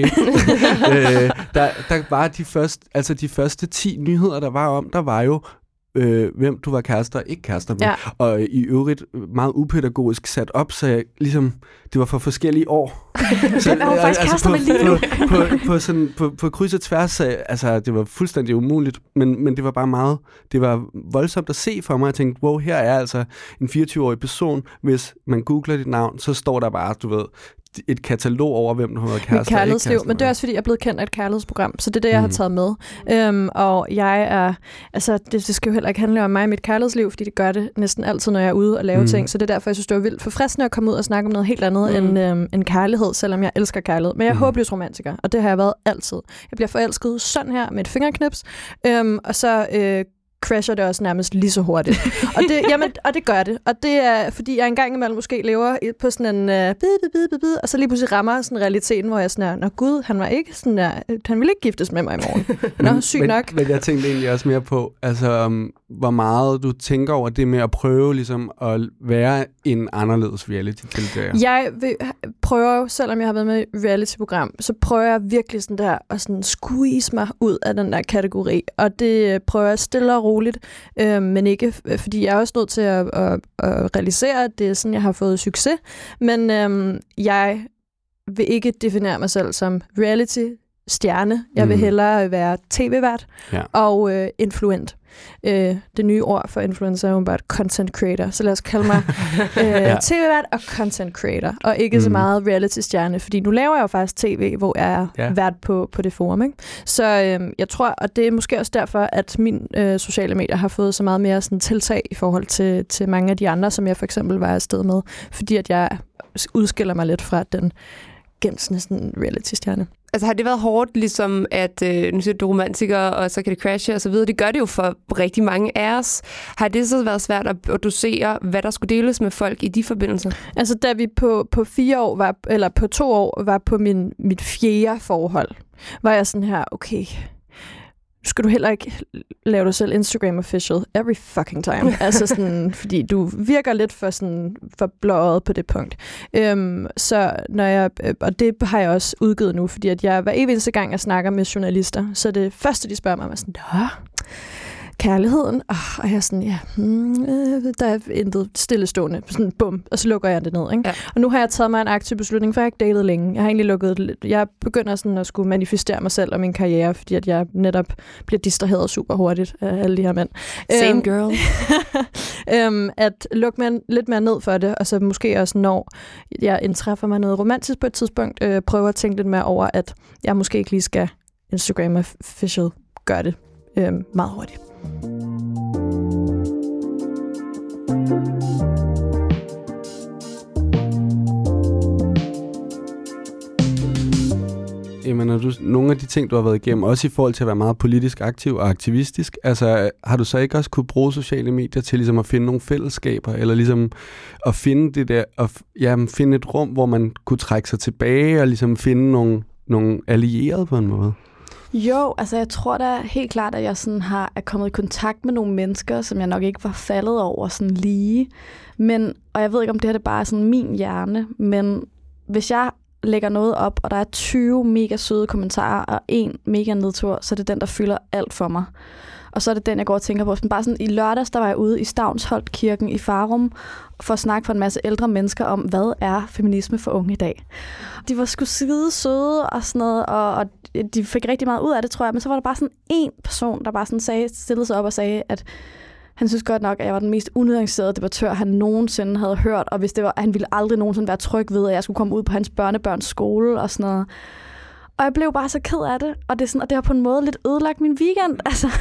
der var de første 10 nyheder, der var om, der var jo, hvem du var kærester og ikke kærester med. Ja. Og i øvrigt meget upædagogisk sat op, så jeg, ligesom, det var for forskellige år. Så, jeg var faktisk kærester med lige nu. På kryds og tværs, altså det var fuldstændig umuligt, men det var bare meget, det var voldsomt at se for mig. Jeg tænkte, wow, her er altså en 24-årig person. Hvis man googler dit navn, så står der bare, du ved, et katalog over, hvem du har været kærester. Mit kærlighedsliv, men det er også, fordi jeg er blevet kendt af et kærlighedsprogram, så det er det, jeg har taget med. Og jeg er, altså det skal jo heller ikke handle om mig og mit kærlighedsliv, fordi det gør det næsten altid, når jeg er ude og lave ting, så det er derfor, jeg synes, det var vildt forfriskende at komme ud og snakke om noget helt andet end kærlighed, selvom jeg elsker kærlighed. Men jeg er håbløs romantiker, og det har jeg været altid. Jeg bliver forelsket sådan her med et fingerknips, og så crasher det også nærmest lige så hurtigt. Og det gør det. Og det er, fordi jeg engang imellem måske lever på sådan en og så lige pludselig rammer sådan realiteten, hvor jeg sådan er, gud, han var ikke sådan der, han ville ikke giftes med mig i morgen. Sygt nok. Men jeg tænkte egentlig også mere på, altså, hvor meget du tænker over det med at prøve ligesom at være en anderledes reality-deltager. Jeg prøver jo, selvom jeg har været med i reality-program, så prøver jeg virkelig sådan der at sådan squeeze mig ud af den der kategori. Og det prøver jeg stille og roligt, men ikke, fordi jeg er også nødt til at realisere, at det er sådan, jeg har fået succes. Men jeg vil ikke definere mig selv som reality-stjerne. Jeg vil hellere være tv-vært og influent. Det nye ord for influencer er jo bare content creator. Så lad os kalde mig tv-vært og content creator, og ikke så meget reality-stjerne, fordi nu laver jeg jo faktisk tv, hvor jeg er vært på det forum. Ikke? Så jeg tror, og det er måske også derfor, at min sociale medier har fået så meget mere sådan tiltag i forhold til mange af de andre, som jeg for eksempel var afsted med, fordi at jeg udskiller mig lidt fra den gennemsnit sådan reality-stjerne. Altså har det været hårdt, ligesom at nu siger du romantiker, og så kan det crashe og så videre. Det gør det jo for rigtig mange af os. Har det så været svært at dosere, hvad der skulle deles med folk i de forbindelser? Altså da vi på 4 år var, eller på 2 år var på mit 4. forhold, var jeg sådan her, okay, skal du heller ikke lave dig selv Instagram official every fucking time. Altså sådan, fordi du virker lidt for blåret på det punkt. Så når jeg, og det har jeg også udgivet nu, fordi at jeg hver eneste gang jeg snakker med journalister, så det første, de spørger mig, er sådan, kærligheden, og jeg er sådan, der er intet stillestående, sådan bum, og så lukker jeg det ned. Ikke? Ja. Og nu har jeg taget mig en aktiv beslutning, for jeg har ikke datet længe. Jeg har egentlig jeg begynder sådan at skulle manifestere mig selv og min karriere, fordi at jeg netop bliver distraheret super hurtigt af alle de her mænd. Same girl. At lukke mig lidt mere ned for det, og så måske også, når jeg indtræffer mig noget romantisk på et tidspunkt, prøver at tænke lidt mere over, at jeg måske ikke lige skal Instagram official gøre det meget hurtigt. Jamen, nogle af de ting, du har været igennem, også i forhold til at være meget politisk aktiv og aktivistisk, altså har du så ikke også kunne bruge sociale medier til ligesom at finde nogle fællesskaber, eller ligesom at finde det der, finde et rum, hvor man kunne trække sig tilbage og ligesom finde nogle allierede på en måde? Jo, altså jeg tror da helt klart, at jeg sådan er kommet i kontakt med nogle mennesker, som jeg nok ikke var faldet over sådan lige. Og jeg ved ikke, om det her det bare er sådan min hjerne, men hvis jeg lægger noget op, og der er 20 mega søde kommentarer og 1 mega nedtur, så er det den, der fylder alt for mig. Og så er det den, jeg går og tænker på. Bare sådan, i lørdags, der var jeg ude i Stavnsholtkirken i Farum for at snakke for en masse ældre mennesker om, hvad er feminisme for unge i dag. De var sgu skide søde og sådan noget, og de fik rigtig meget ud af det, tror jeg. Men så var der bare sådan en person, der bare sådan stillede sig op og sagde, at han synes godt nok, at jeg var den mest unuancerede debattør, han nogensinde havde hørt. Og hvis det var, at han ville aldrig nogensinde være tryg ved, at jeg skulle komme ud på hans børnebørns skole og sådan noget. Og jeg blev bare så ked af det, og det har på en måde lidt ødelagt min weekend.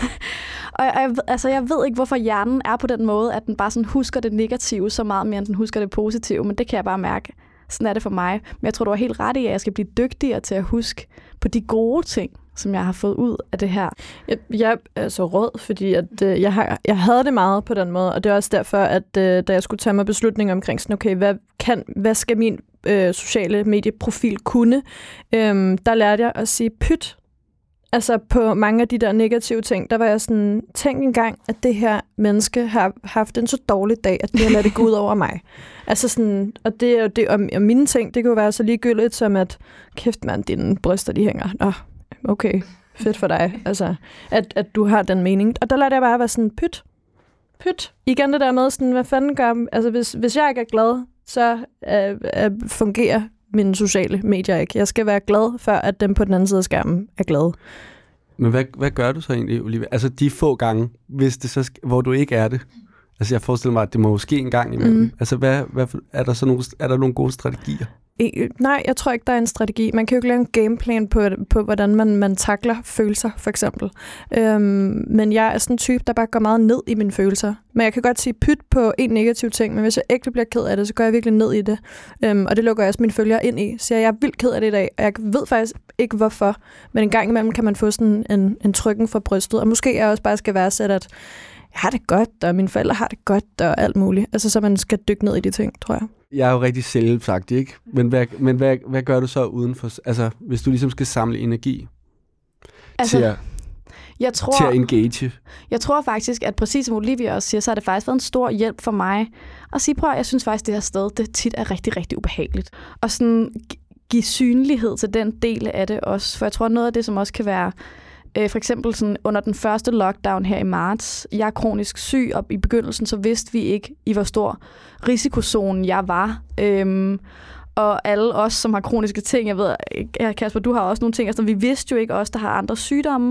Altså, jeg ved ikke, hvorfor hjernen er på den måde, at den bare sådan husker det negative så meget mere, end den husker det positive, men det kan jeg bare mærke. Sådan er det for mig. Men jeg tror, du har helt ret i, at jeg skal blive dygtigere til at huske på de gode ting, som jeg har fået ud af det her. Jeg er så rød, fordi at, jeg havde det meget på den måde, og det er også derfor, at da jeg skulle tage mig beslutning omkring sådan, okay, hvad skal min sociale medieprofil kunne, der lærte jeg at sige pyt. Altså på mange af de der negative ting, der var jeg sådan, tænk engang, at det her menneske har haft en så dårlig dag, at det har ladet det gå ud over mig. Altså sådan, og det er jo det, og mine ting, det kan jo være så ligegyldigt som at, kæft mand, dine bryster, de hænger. Okay, fedt for dig. Altså, at du har den mening. Og der lader jeg bare være sådan, pyt. Igen det der med, sådan, hvad fanden gør, altså hvis jeg ikke er glad, så fungerer mine sociale medier ikke. Jeg skal være glad, før at dem på den anden side af skærmen er glade. Men hvad gør du så egentlig, Olivia? Altså de få gange, hvis det så hvor du ikke er det. Altså jeg forestiller mig, at det må ske en gang imellem. Altså er der nogle gode strategier? Nej, jeg tror ikke, der er en strategi. Man kan jo ikke lave en gameplan på hvordan man takler følelser, for eksempel. Men jeg er sådan en type, der bare går meget ned i mine følelser. Men jeg kan godt sige pyt på en negativ ting, men hvis jeg ægte bliver ked af det, så går jeg virkelig ned i det. Og det lukker jeg også mine følgere ind i. Så jeg er vildt ked af det i dag, og jeg ved faktisk ikke, hvorfor. Men en gang imellem kan man få sådan en trykken fra brystet. Og måske jeg også bare skal værdsætte, at jeg har det godt, og mine forældre har det godt, og alt muligt. Altså, så man skal dykke ned i de ting, tror jeg. Jeg er jo rigtig selvsagtig, ikke? Men hvad gør du så udenfor? Altså, hvis du ligesom skal samle energi til at engage? Jeg tror faktisk, at præcis som Olivia også siger, så har det faktisk været en stor hjælp for mig at sige, prøv at jeg synes faktisk, det her sted, det tit er rigtig, rigtig ubehageligt. Og sådan give synlighed til den del af det også. For jeg tror, noget af det, som også kan være for eksempel sådan under den første lockdown her i marts, jeg er kronisk syg, og i begyndelsen så vidste vi ikke, i hvor stor risikozone jeg var. Og alle os, som har kroniske ting, jeg ved, Kasper, du har også nogle ting, altså vi vidste jo ikke os, der har andre sygdomme,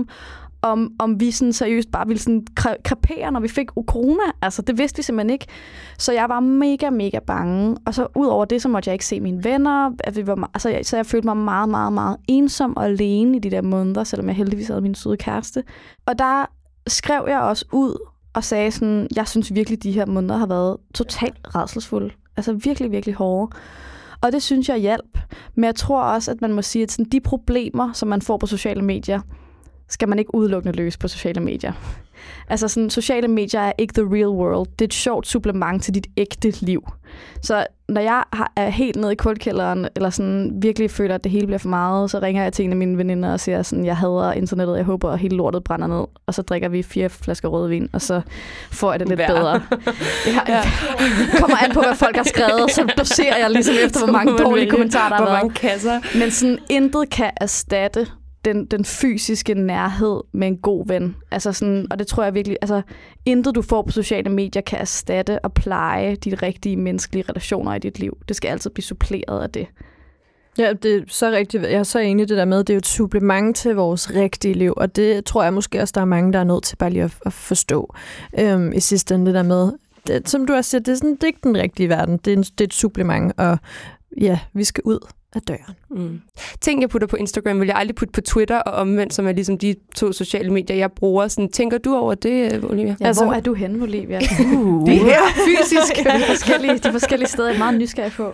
om vi sådan seriøst bare ville sådan krepere, når vi fik corona. Altså, det vidste vi simpelthen ikke. Så jeg var mega, mega bange. Og så ud over det, så måtte jeg ikke se mine venner. Så jeg følte mig meget, meget, meget ensom og alene i de der måneder, selvom jeg heldigvis havde min søde kæreste. Og der skrev jeg også ud og sagde sådan, jeg synes virkelig, de her måneder har været totalt rædselsfulde. Altså virkelig, virkelig hårde. Og det synes jeg hjalp. Men jeg tror også, at man må sige, at sådan, de problemer, som man får på sociale medier, skal man ikke udelukkende løse på sociale medier. Altså sådan, sociale medier er ikke the real world. Det er et sjovt supplement til dit ægte liv. Så når jeg er helt nede i kuldkælderen, eller sådan virkelig føler, at det hele bliver for meget, så ringer jeg til en af mine veninder og siger sådan, jeg hader internettet, jeg håber, at hele lortet brænder ned. Og så drikker vi 4 flasker rødvin, og så får jeg det lidt bedre. Ja. Kommer an på, hvad folk har skrevet, så doserer jeg ligesom efter, hvor mange dårlige kommentarer der har været. Hvor mange kasser. Men sådan, intet kan erstatte den fysiske nærhed med en god ven. Altså sådan, og det tror jeg virkelig, altså intet du får på sociale medier kan erstatte og pleje de rigtige menneskelige relationer i dit liv. Det skal altid blive suppleret af det. Ja, det er så rigtigt. Jeg er så enig i det der med, det er jo et supplement til vores rigtige liv, og det tror jeg måske også, der er mange, der er nødt til bare lige at forstå i sidste ende det der med, det, som du også siger, det er ikke den rigtige verden, det er et supplement, og ja, vi skal ud af døren. Ting, jeg putter på Instagram, vil jeg aldrig putte på Twitter, og omvendt, som er ligesom de 2 sociale medier, jeg bruger. Sådan, tænker du over det, Olivia? Ja, hvor er du henne, Olivia? Det her fysisk. de forskellige steder, jeg er meget nysgerrig på.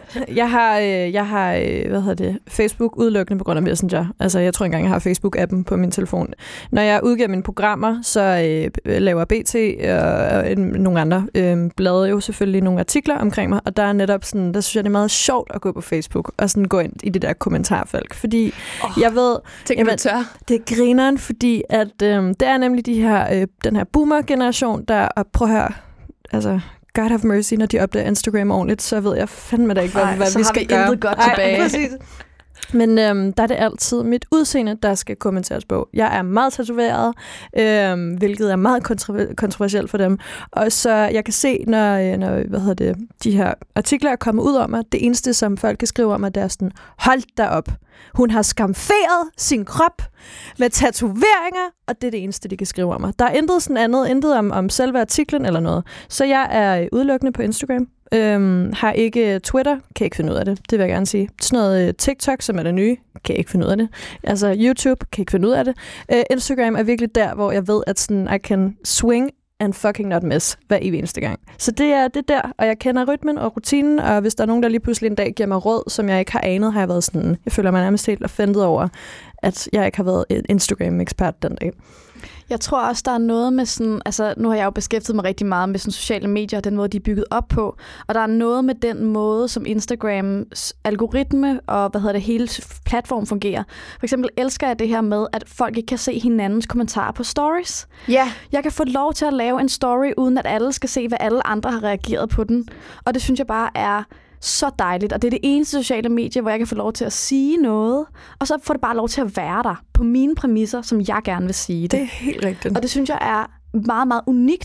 Jeg har Facebook udelukkende på grund af Messenger. Altså, jeg tror engang, jeg har Facebook-appen på min telefon. Når jeg udgiver mine programmer, så laver BT og nogle andre blade jo selvfølgelig nogle artikler omkring mig, og der er netop sådan, der synes jeg, det er meget sjovt at gå på Facebook og sådan gå ind i det der kommentarfelt, fordi jeg ved, det er grineren, fordi at det er nemlig den her boomer-generation, der, og prøv at høre, altså God have mercy, når de opdager Instagram ordentligt, så ved jeg fandme da ikke, hvad vi skal gøre. Så har vi intet godt tilbage. Præcis. Men der er det altid mit udseende, der skal kommenteres på. Jeg er meget tatoveret, hvilket er meget kontroversielt for dem. Og så jeg kan se, når de her artikler er kommet ud om mig, det eneste, som folk kan skrive om mig, det er sådan, hold da op. Hun har skamferet sin krop med tatoveringer, og det er det eneste, de kan skrive om mig. Der er intet sådan andet, intet om selve artiklen eller noget. Så jeg er udelukkende på Instagram. Har ikke Twitter, kan ikke finde ud af det. Det vil jeg gerne sige. Sådan noget TikTok, som er det nye, kan ikke finde ud af det. Altså YouTube, kan ikke finde ud af det. Instagram er virkelig der, hvor jeg ved, at sådan, I can swing and fucking not miss hver evig eneste gang. Så det er der, og jeg kender rytmen og rutinen, og hvis der er nogen, der lige pludselig en dag giver mig råd, som jeg ikke har anet, har jeg været sådan, jeg føler mig nærmest helt offended over, at jeg ikke har været en Instagram-ekspert den dag. Jeg tror også, der er noget med sådan, altså nu har jeg jo beskæftiget mig rigtig meget med sådan sociale medier, og den måde, de er bygget op på, og der er noget med den måde, som Instagrams algoritme og hele platform fungerer. For eksempel elsker jeg det her med, at folk ikke kan se hinandens kommentarer på stories. Ja. Jeg kan få lov til at lave en story, uden at alle skal se, hvad alle andre har reageret på den. Og det synes jeg bare er så dejligt, og det er det eneste sociale medie, hvor jeg kan få lov til at sige noget, og så får det bare lov til at være der på mine præmisser, som jeg gerne vil sige det. Det er helt rigtigt. Og det synes jeg er meget, meget unikt,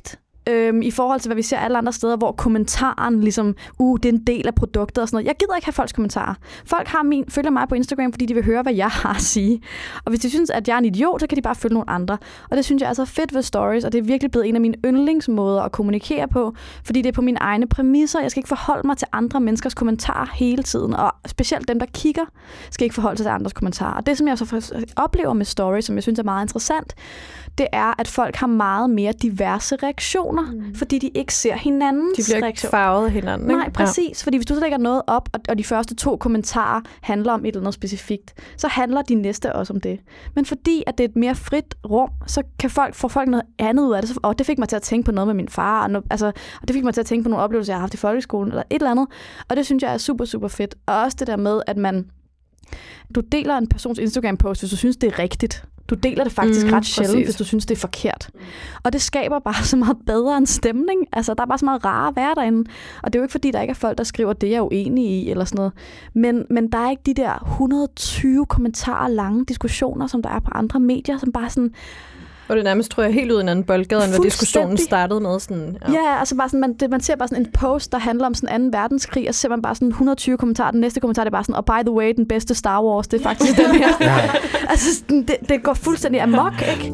i forhold til, hvad vi ser alle andre steder, hvor kommentaren ligesom, det er en del af produktet og sådan noget. Jeg gider ikke have folks kommentarer. Folk følger mig på Instagram, fordi de vil høre, hvad jeg har at sige. Og hvis de synes, at jeg er en idiot, så kan de bare følge nogle andre. Og det synes jeg er så fedt ved stories, og det er virkelig blevet en af mine yndlingsmåder at kommunikere på, fordi det er på mine egne præmisser. Jeg skal ikke forholde mig til andre menneskers kommentarer hele tiden, og specielt dem, der kigger, skal ikke forholde sig til andres kommentarer. Og det, som jeg så oplever med stories, som jeg synes er meget interessant, det er, at folk har meget mere diverse reaktioner, fordi de ikke ser hinandens reaktioner. De bliver ikke farvet af hinanden. Nej, præcis. Fordi hvis du så lægger noget op, og de første 2 kommentarer handler om et eller andet specifikt, så handler de næste også om det. Men fordi at det er et mere frit rum, så kan få folk noget andet ud af det. Og det fik mig til at tænke på noget med min far, og det fik mig til at tænke på nogle oplevelser, jeg har haft i folkeskolen, eller et eller andet. Og det synes jeg er super, super fedt. Og også det der med, at du deler en persons Instagram-post, hvis du synes, det er rigtigt. Du deler det faktisk ret sjældent, hvis du synes, det er forkert. Og det skaber bare så meget bedre en stemning. Altså, der er bare så meget rare at være derinde. Og det er jo ikke, fordi der ikke er folk, der skriver, det jeg er uenig i, eller sådan noget. Men der er ikke de der 120 kommentarer lange diskussioner, som der er på andre medier, som bare sådan... Og det nærmest, tror jeg, helt ud i en anden boldgade, end hvad diskussionen startede med. Sådan, ja, altså bare sådan, man ser bare sådan en post, der handler om sådan 2. verdenskrig, og så ser man bare sådan 120 kommentarer. Den næste kommentar, det er bare sådan, og by the way, den bedste Star Wars, det er faktisk den her. Altså, det går fuldstændig amok, ikke?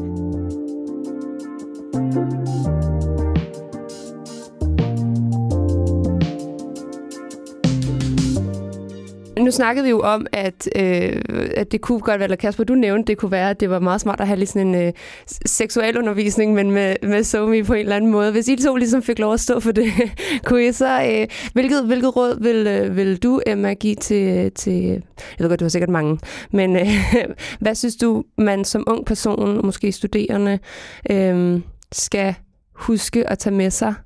Nu snakkede vi jo om, at det kunne godt være, eller Kasper, du nævnte, det kunne være, at det var meget smart at have lige sådan en seksualundervisning, men med SoMe på en eller anden måde. Hvis I to ligesom fik lov at stå for det, kunne I så... Hvilket råd vil du, Emma, give til... Jeg ved godt, du har sikkert mange, men hvad synes du, man som ung person, måske studerende, skal huske at tage med sig,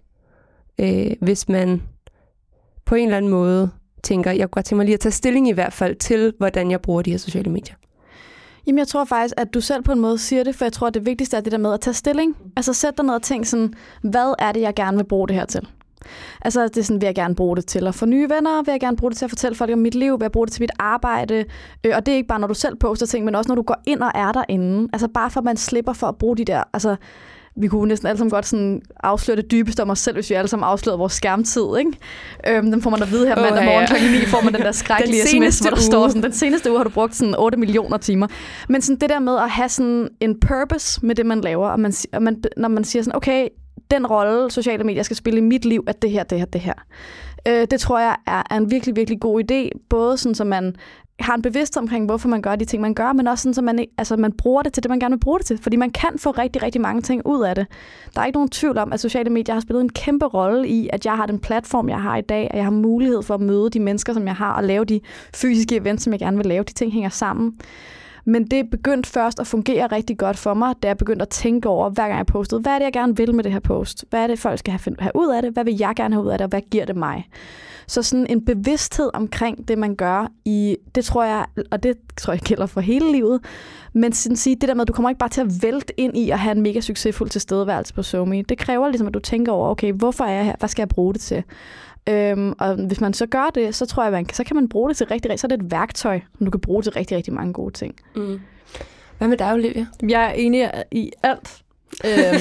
hvis man på en eller anden måde tænker, jeg kunne godt tænke mig lige at tage stilling i hvert fald til, hvordan jeg bruger de her sociale medier? Jamen, jeg tror faktisk, at du selv på en måde siger det, for jeg tror, at det vigtigste er det der med at tage stilling. Altså, sæt dig ned og tænk sådan, hvad er det, jeg gerne vil bruge det her til? Altså, det er sådan, vil jeg gerne bruge det til at få nye venner? Vil jeg gerne bruge det til at fortælle folk om mit liv? Vil jeg bruge det til mit arbejde? Og det er ikke bare, når du selv poster ting, men også når du går ind og er derinde. Altså, bare for at man slipper for at bruge de der... Altså, vi kunne næsten alle sammen godt sådan afsløre det dybeste om os selv, hvis vi alle sammen afslørede vores skærmtid, ikke? Den får man at vide her mandag morgen kl. 9, får man den der skrækkelige sms, hvor der står sådan, den seneste uge har du brugt sådan 8 millioner timer. Men sådan det der med at have sådan en purpose med det, man laver, og når man siger sådan, okay, den rolle, sociale medier skal spille i mit liv, at det her. Det tror jeg er en virkelig, virkelig god idé, både sådan, så man har en bevidsthed omkring, hvorfor man gør de ting, man gør, men også sådan, så man bruger det til det, man gerne vil bruge det til. Fordi man kan få rigtig, rigtig mange ting ud af det. Der er ikke nogen tvivl om, at sociale medier har spillet en kæmpe rolle i, at jeg har den platform, jeg har i dag, og jeg har mulighed for at møde de mennesker, som jeg har, og lave de fysiske events, som jeg gerne vil lave. De ting hænger sammen. Men det er begyndt først at fungere rigtig godt for mig, da jeg begyndte at tænke over, hver gang jeg postede, hvad er det, jeg gerne vil med det her post? Hvad er det, folk skal have ud af det? Hvad vil jeg gerne have ud af det, og hvad giver det mig? Så sådan en bevidsthed omkring det, man gør, det tror jeg gælder for hele livet, men sådan sige, det der med, at du kommer ikke bare til at vælte ind i at have en mega succesfuld tilstedeværelse på SoMe. Det kræver ligesom, at du tænker over, okay, hvorfor er jeg her? Hvad skal jeg bruge det til? Og hvis man så gør det, så tror jeg, så kan man bruge det til så er det et værktøj, som du kan bruge til rigtig, rigtig mange gode ting. Mm. Hvad med dig, Olivia? Jeg er enig i alt. Alt.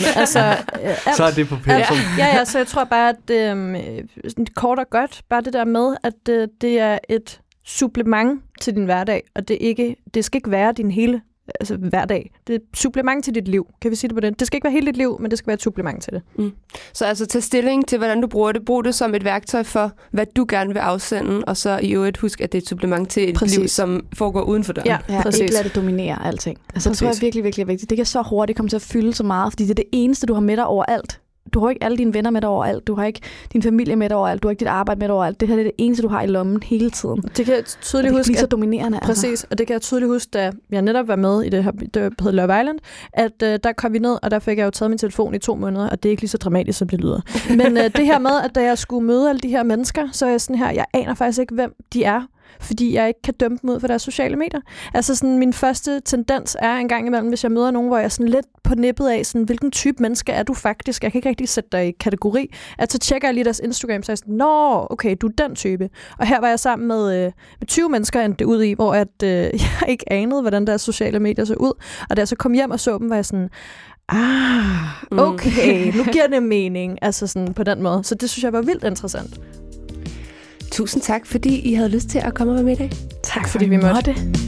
Så er det på pensum. Ja, så jeg tror bare, at kort og godt, bare det der med, at det er et supplement til din hverdag, og det skal ikke være din hele hverdag. Det er et supplement til dit liv. Kan vi sige det på den? Det skal ikke være hele dit liv, men det skal være et supplement til det. Mm. Så altså tage stilling til, hvordan du bruger det. Brug det som et værktøj for, hvad du gerne vil afsende, og så i øvrigt husk, at det er et supplement til et liv, som foregår uden for døren. Ja, præcis. Ikke lade det dominere alting. Altså, det tror jeg er virkelig, virkelig vigtigt. Det kan så hurtigt komme til at fylde så meget, fordi det er det eneste, du har med dig overalt. Du har ikke alle dine venner med dig overalt. Du har ikke din familie med dig overalt. Du har ikke dit arbejde med dig overalt. Det her er det eneste, du har i lommen hele tiden. Det kan jeg tydeligt huske. Det er så dominerende. Præcis, altså. Og det kan jeg tydeligt huske, da jeg netop var med i det her, det hedder Love Island, at der kom vi ned, og der fik jeg jo taget min telefon i 2 måneder, og det er ikke lige så dramatisk, som det lyder. Men det her med, at da jeg skulle møde alle de her mennesker, så er jeg sådan her, jeg aner faktisk ikke, hvem de er, fordi jeg ikke kan dømme dem ud for deres sociale medier. Altså sådan, min første tendens er en gang imellem, hvis jeg møder nogen, hvor jeg er sådan lidt på nippet af, sådan, hvilken type menneske er du faktisk? Jeg kan ikke rigtig sætte dig i kategori. At så tjekker jeg lige deres Instagram, så er jeg sådan, nå, okay, du er den type. Og her var jeg sammen med 20 mennesker, endte det ud i, hvor jeg ikke anede, hvordan deres sociale medier så ud. Og da jeg så kom hjem og så dem, var jeg sådan, Okay, nu giver det mening, altså sådan på den måde. Så det synes jeg var vildt interessant. Tusind tak, fordi I havde lyst til at komme og være med i dag. Tak fordi vi måtte.